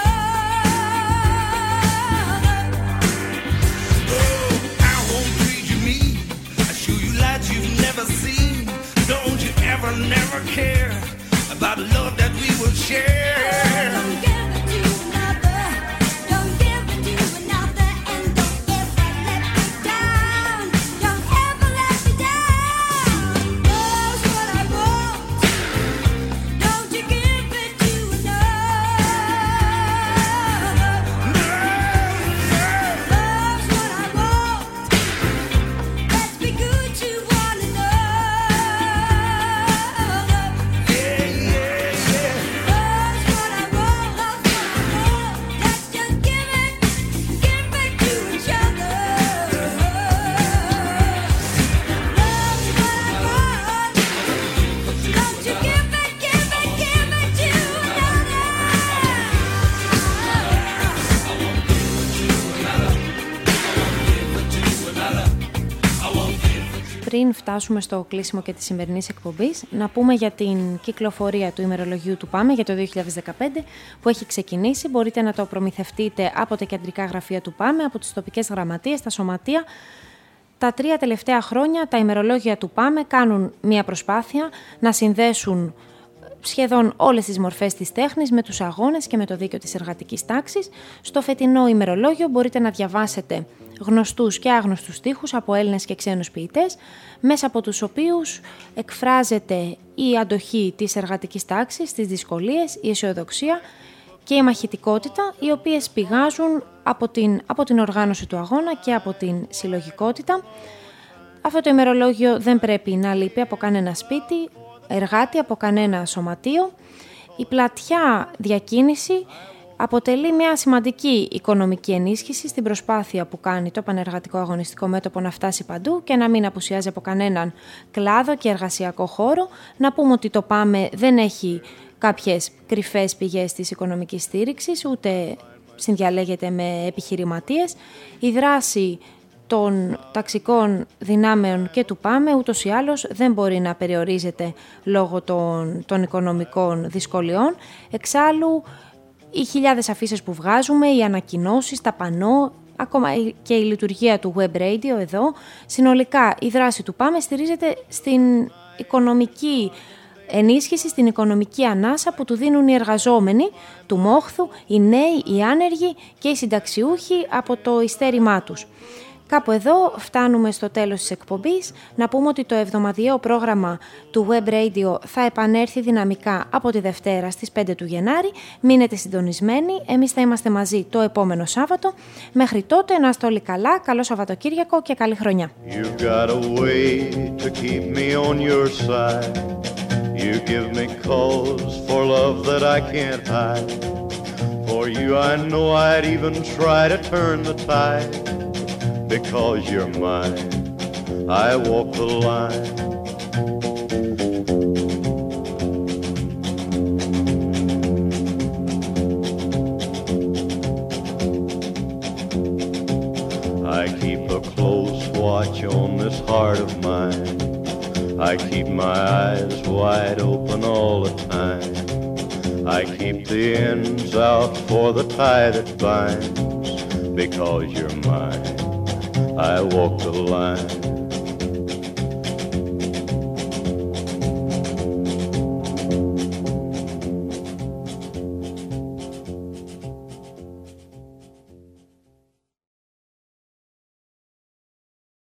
another. Oh, I won't treat you mean. I show you lights you've never seen. Don't you ever, never care about the love that we will share. Don't give it to another. Don't give it to another, and don't ever let me down. Don't ever let me down. Love's what I want. Don't you give it to another. Love's what I want. Let's be good to one another. Yeah, yeah, yeah. Love's what I want. Love's what I want. Let's just give it, give it to each other. Love's what I want. Don't you give it, give it, give it to another. Πριν φτάσουμε στο κλείσιμο και της σημερινής εκπομπής, να πούμε για την κυκλοφορία του ημερολογίου του ΠΑΜΕ για το δύο χιλιάδες δεκαπέντε που έχει ξεκινήσει. Μπορείτε να το προμηθευτείτε από τα κεντρικά γραφεία του ΠΑΜΕ, από τις τοπικές γραμματείες, τα σωματεία. Τα τρία τελευταία χρόνια τα ημερολόγια του ΠΑΜΕ κάνουν μια προσπάθεια να συνδέσουν σχεδόν όλες τις μορφές της τέχνης με τους αγώνες και με το δίκαιο της εργατικής τάξης. Στο φετινό ημερολόγιο μπορείτε να διαβάσετε γνωστούς και άγνωστους στίχους από Έλληνες και ξένους ποιητές, μέσα από τους οποίους εκφράζεται η αντοχή της εργατικής τάξης, τις δυσκολίες, η αισιοδοξία και η μαχητικότητα, οι οποίες πηγάζουν από την, από την οργάνωση του αγώνα και από την συλλογικότητα. Αυτό το ημερολόγιο δεν πρέπει να λείπει από κανένα σπίτι, εργάτη, από κανένα σωματείο. Η πλατιά διακίνηση αποτελεί μια σημαντική οικονομική ενίσχυση στην προσπάθεια που κάνει το Πανεργατικό Αγωνιστικό Μέτωπο να φτάσει παντού και να μην απουσιάζει από κανέναν κλάδο και εργασιακό χώρο. Να πούμε ότι το ΠΑΜΕ δεν έχει κάποιες κρυφές πηγές της οικονομικής στήριξης, ούτε συνδιαλέγεται με επιχειρηματίες. Η δράση των ταξικών δυνάμεων και του ΠΑΜΕ ούτως ή άλλως δεν μπορεί να περιορίζεται λόγω των, των οικονομικών δυσκολιών. Εξάλλου, οι χιλιάδες αφίσες που βγάζουμε, οι ανακοινώσεις, τα πανό, ακόμα και η λειτουργία του web radio εδώ, συνολικά η δράση του ΠΑΜΕ στηρίζεται στην οικονομική ενίσχυση, στην οικονομική ανάσα που του δίνουν οι εργαζόμενοι του μόχθου, οι νέοι, οι άνεργοι και οι συνταξιούχοι από το ειστέρημά τους. Κάπου εδώ φτάνουμε στο τέλος της εκπομπής. Να πούμε ότι το εβδομαδιαίο πρόγραμμα του Web Radio θα επανέλθει δυναμικά από τη Δευτέρα στις πέντε του Γενάρη. Μείνετε συντονισμένοι, εμείς θα είμαστε μαζί το επόμενο Σάββατο. Μέχρι τότε να είστε όλοι καλά, καλό Σαββατοκύριακο και καλή χρονιά. You give me cause for love that I can't hide. For you I know I'd even try to turn the tide. Because you're mine, I walk the line. I keep a close watch on this heart of mine. I keep my eyes wide open all the time. I keep the ends out for the tie that binds. Because you're mine, I walk the line.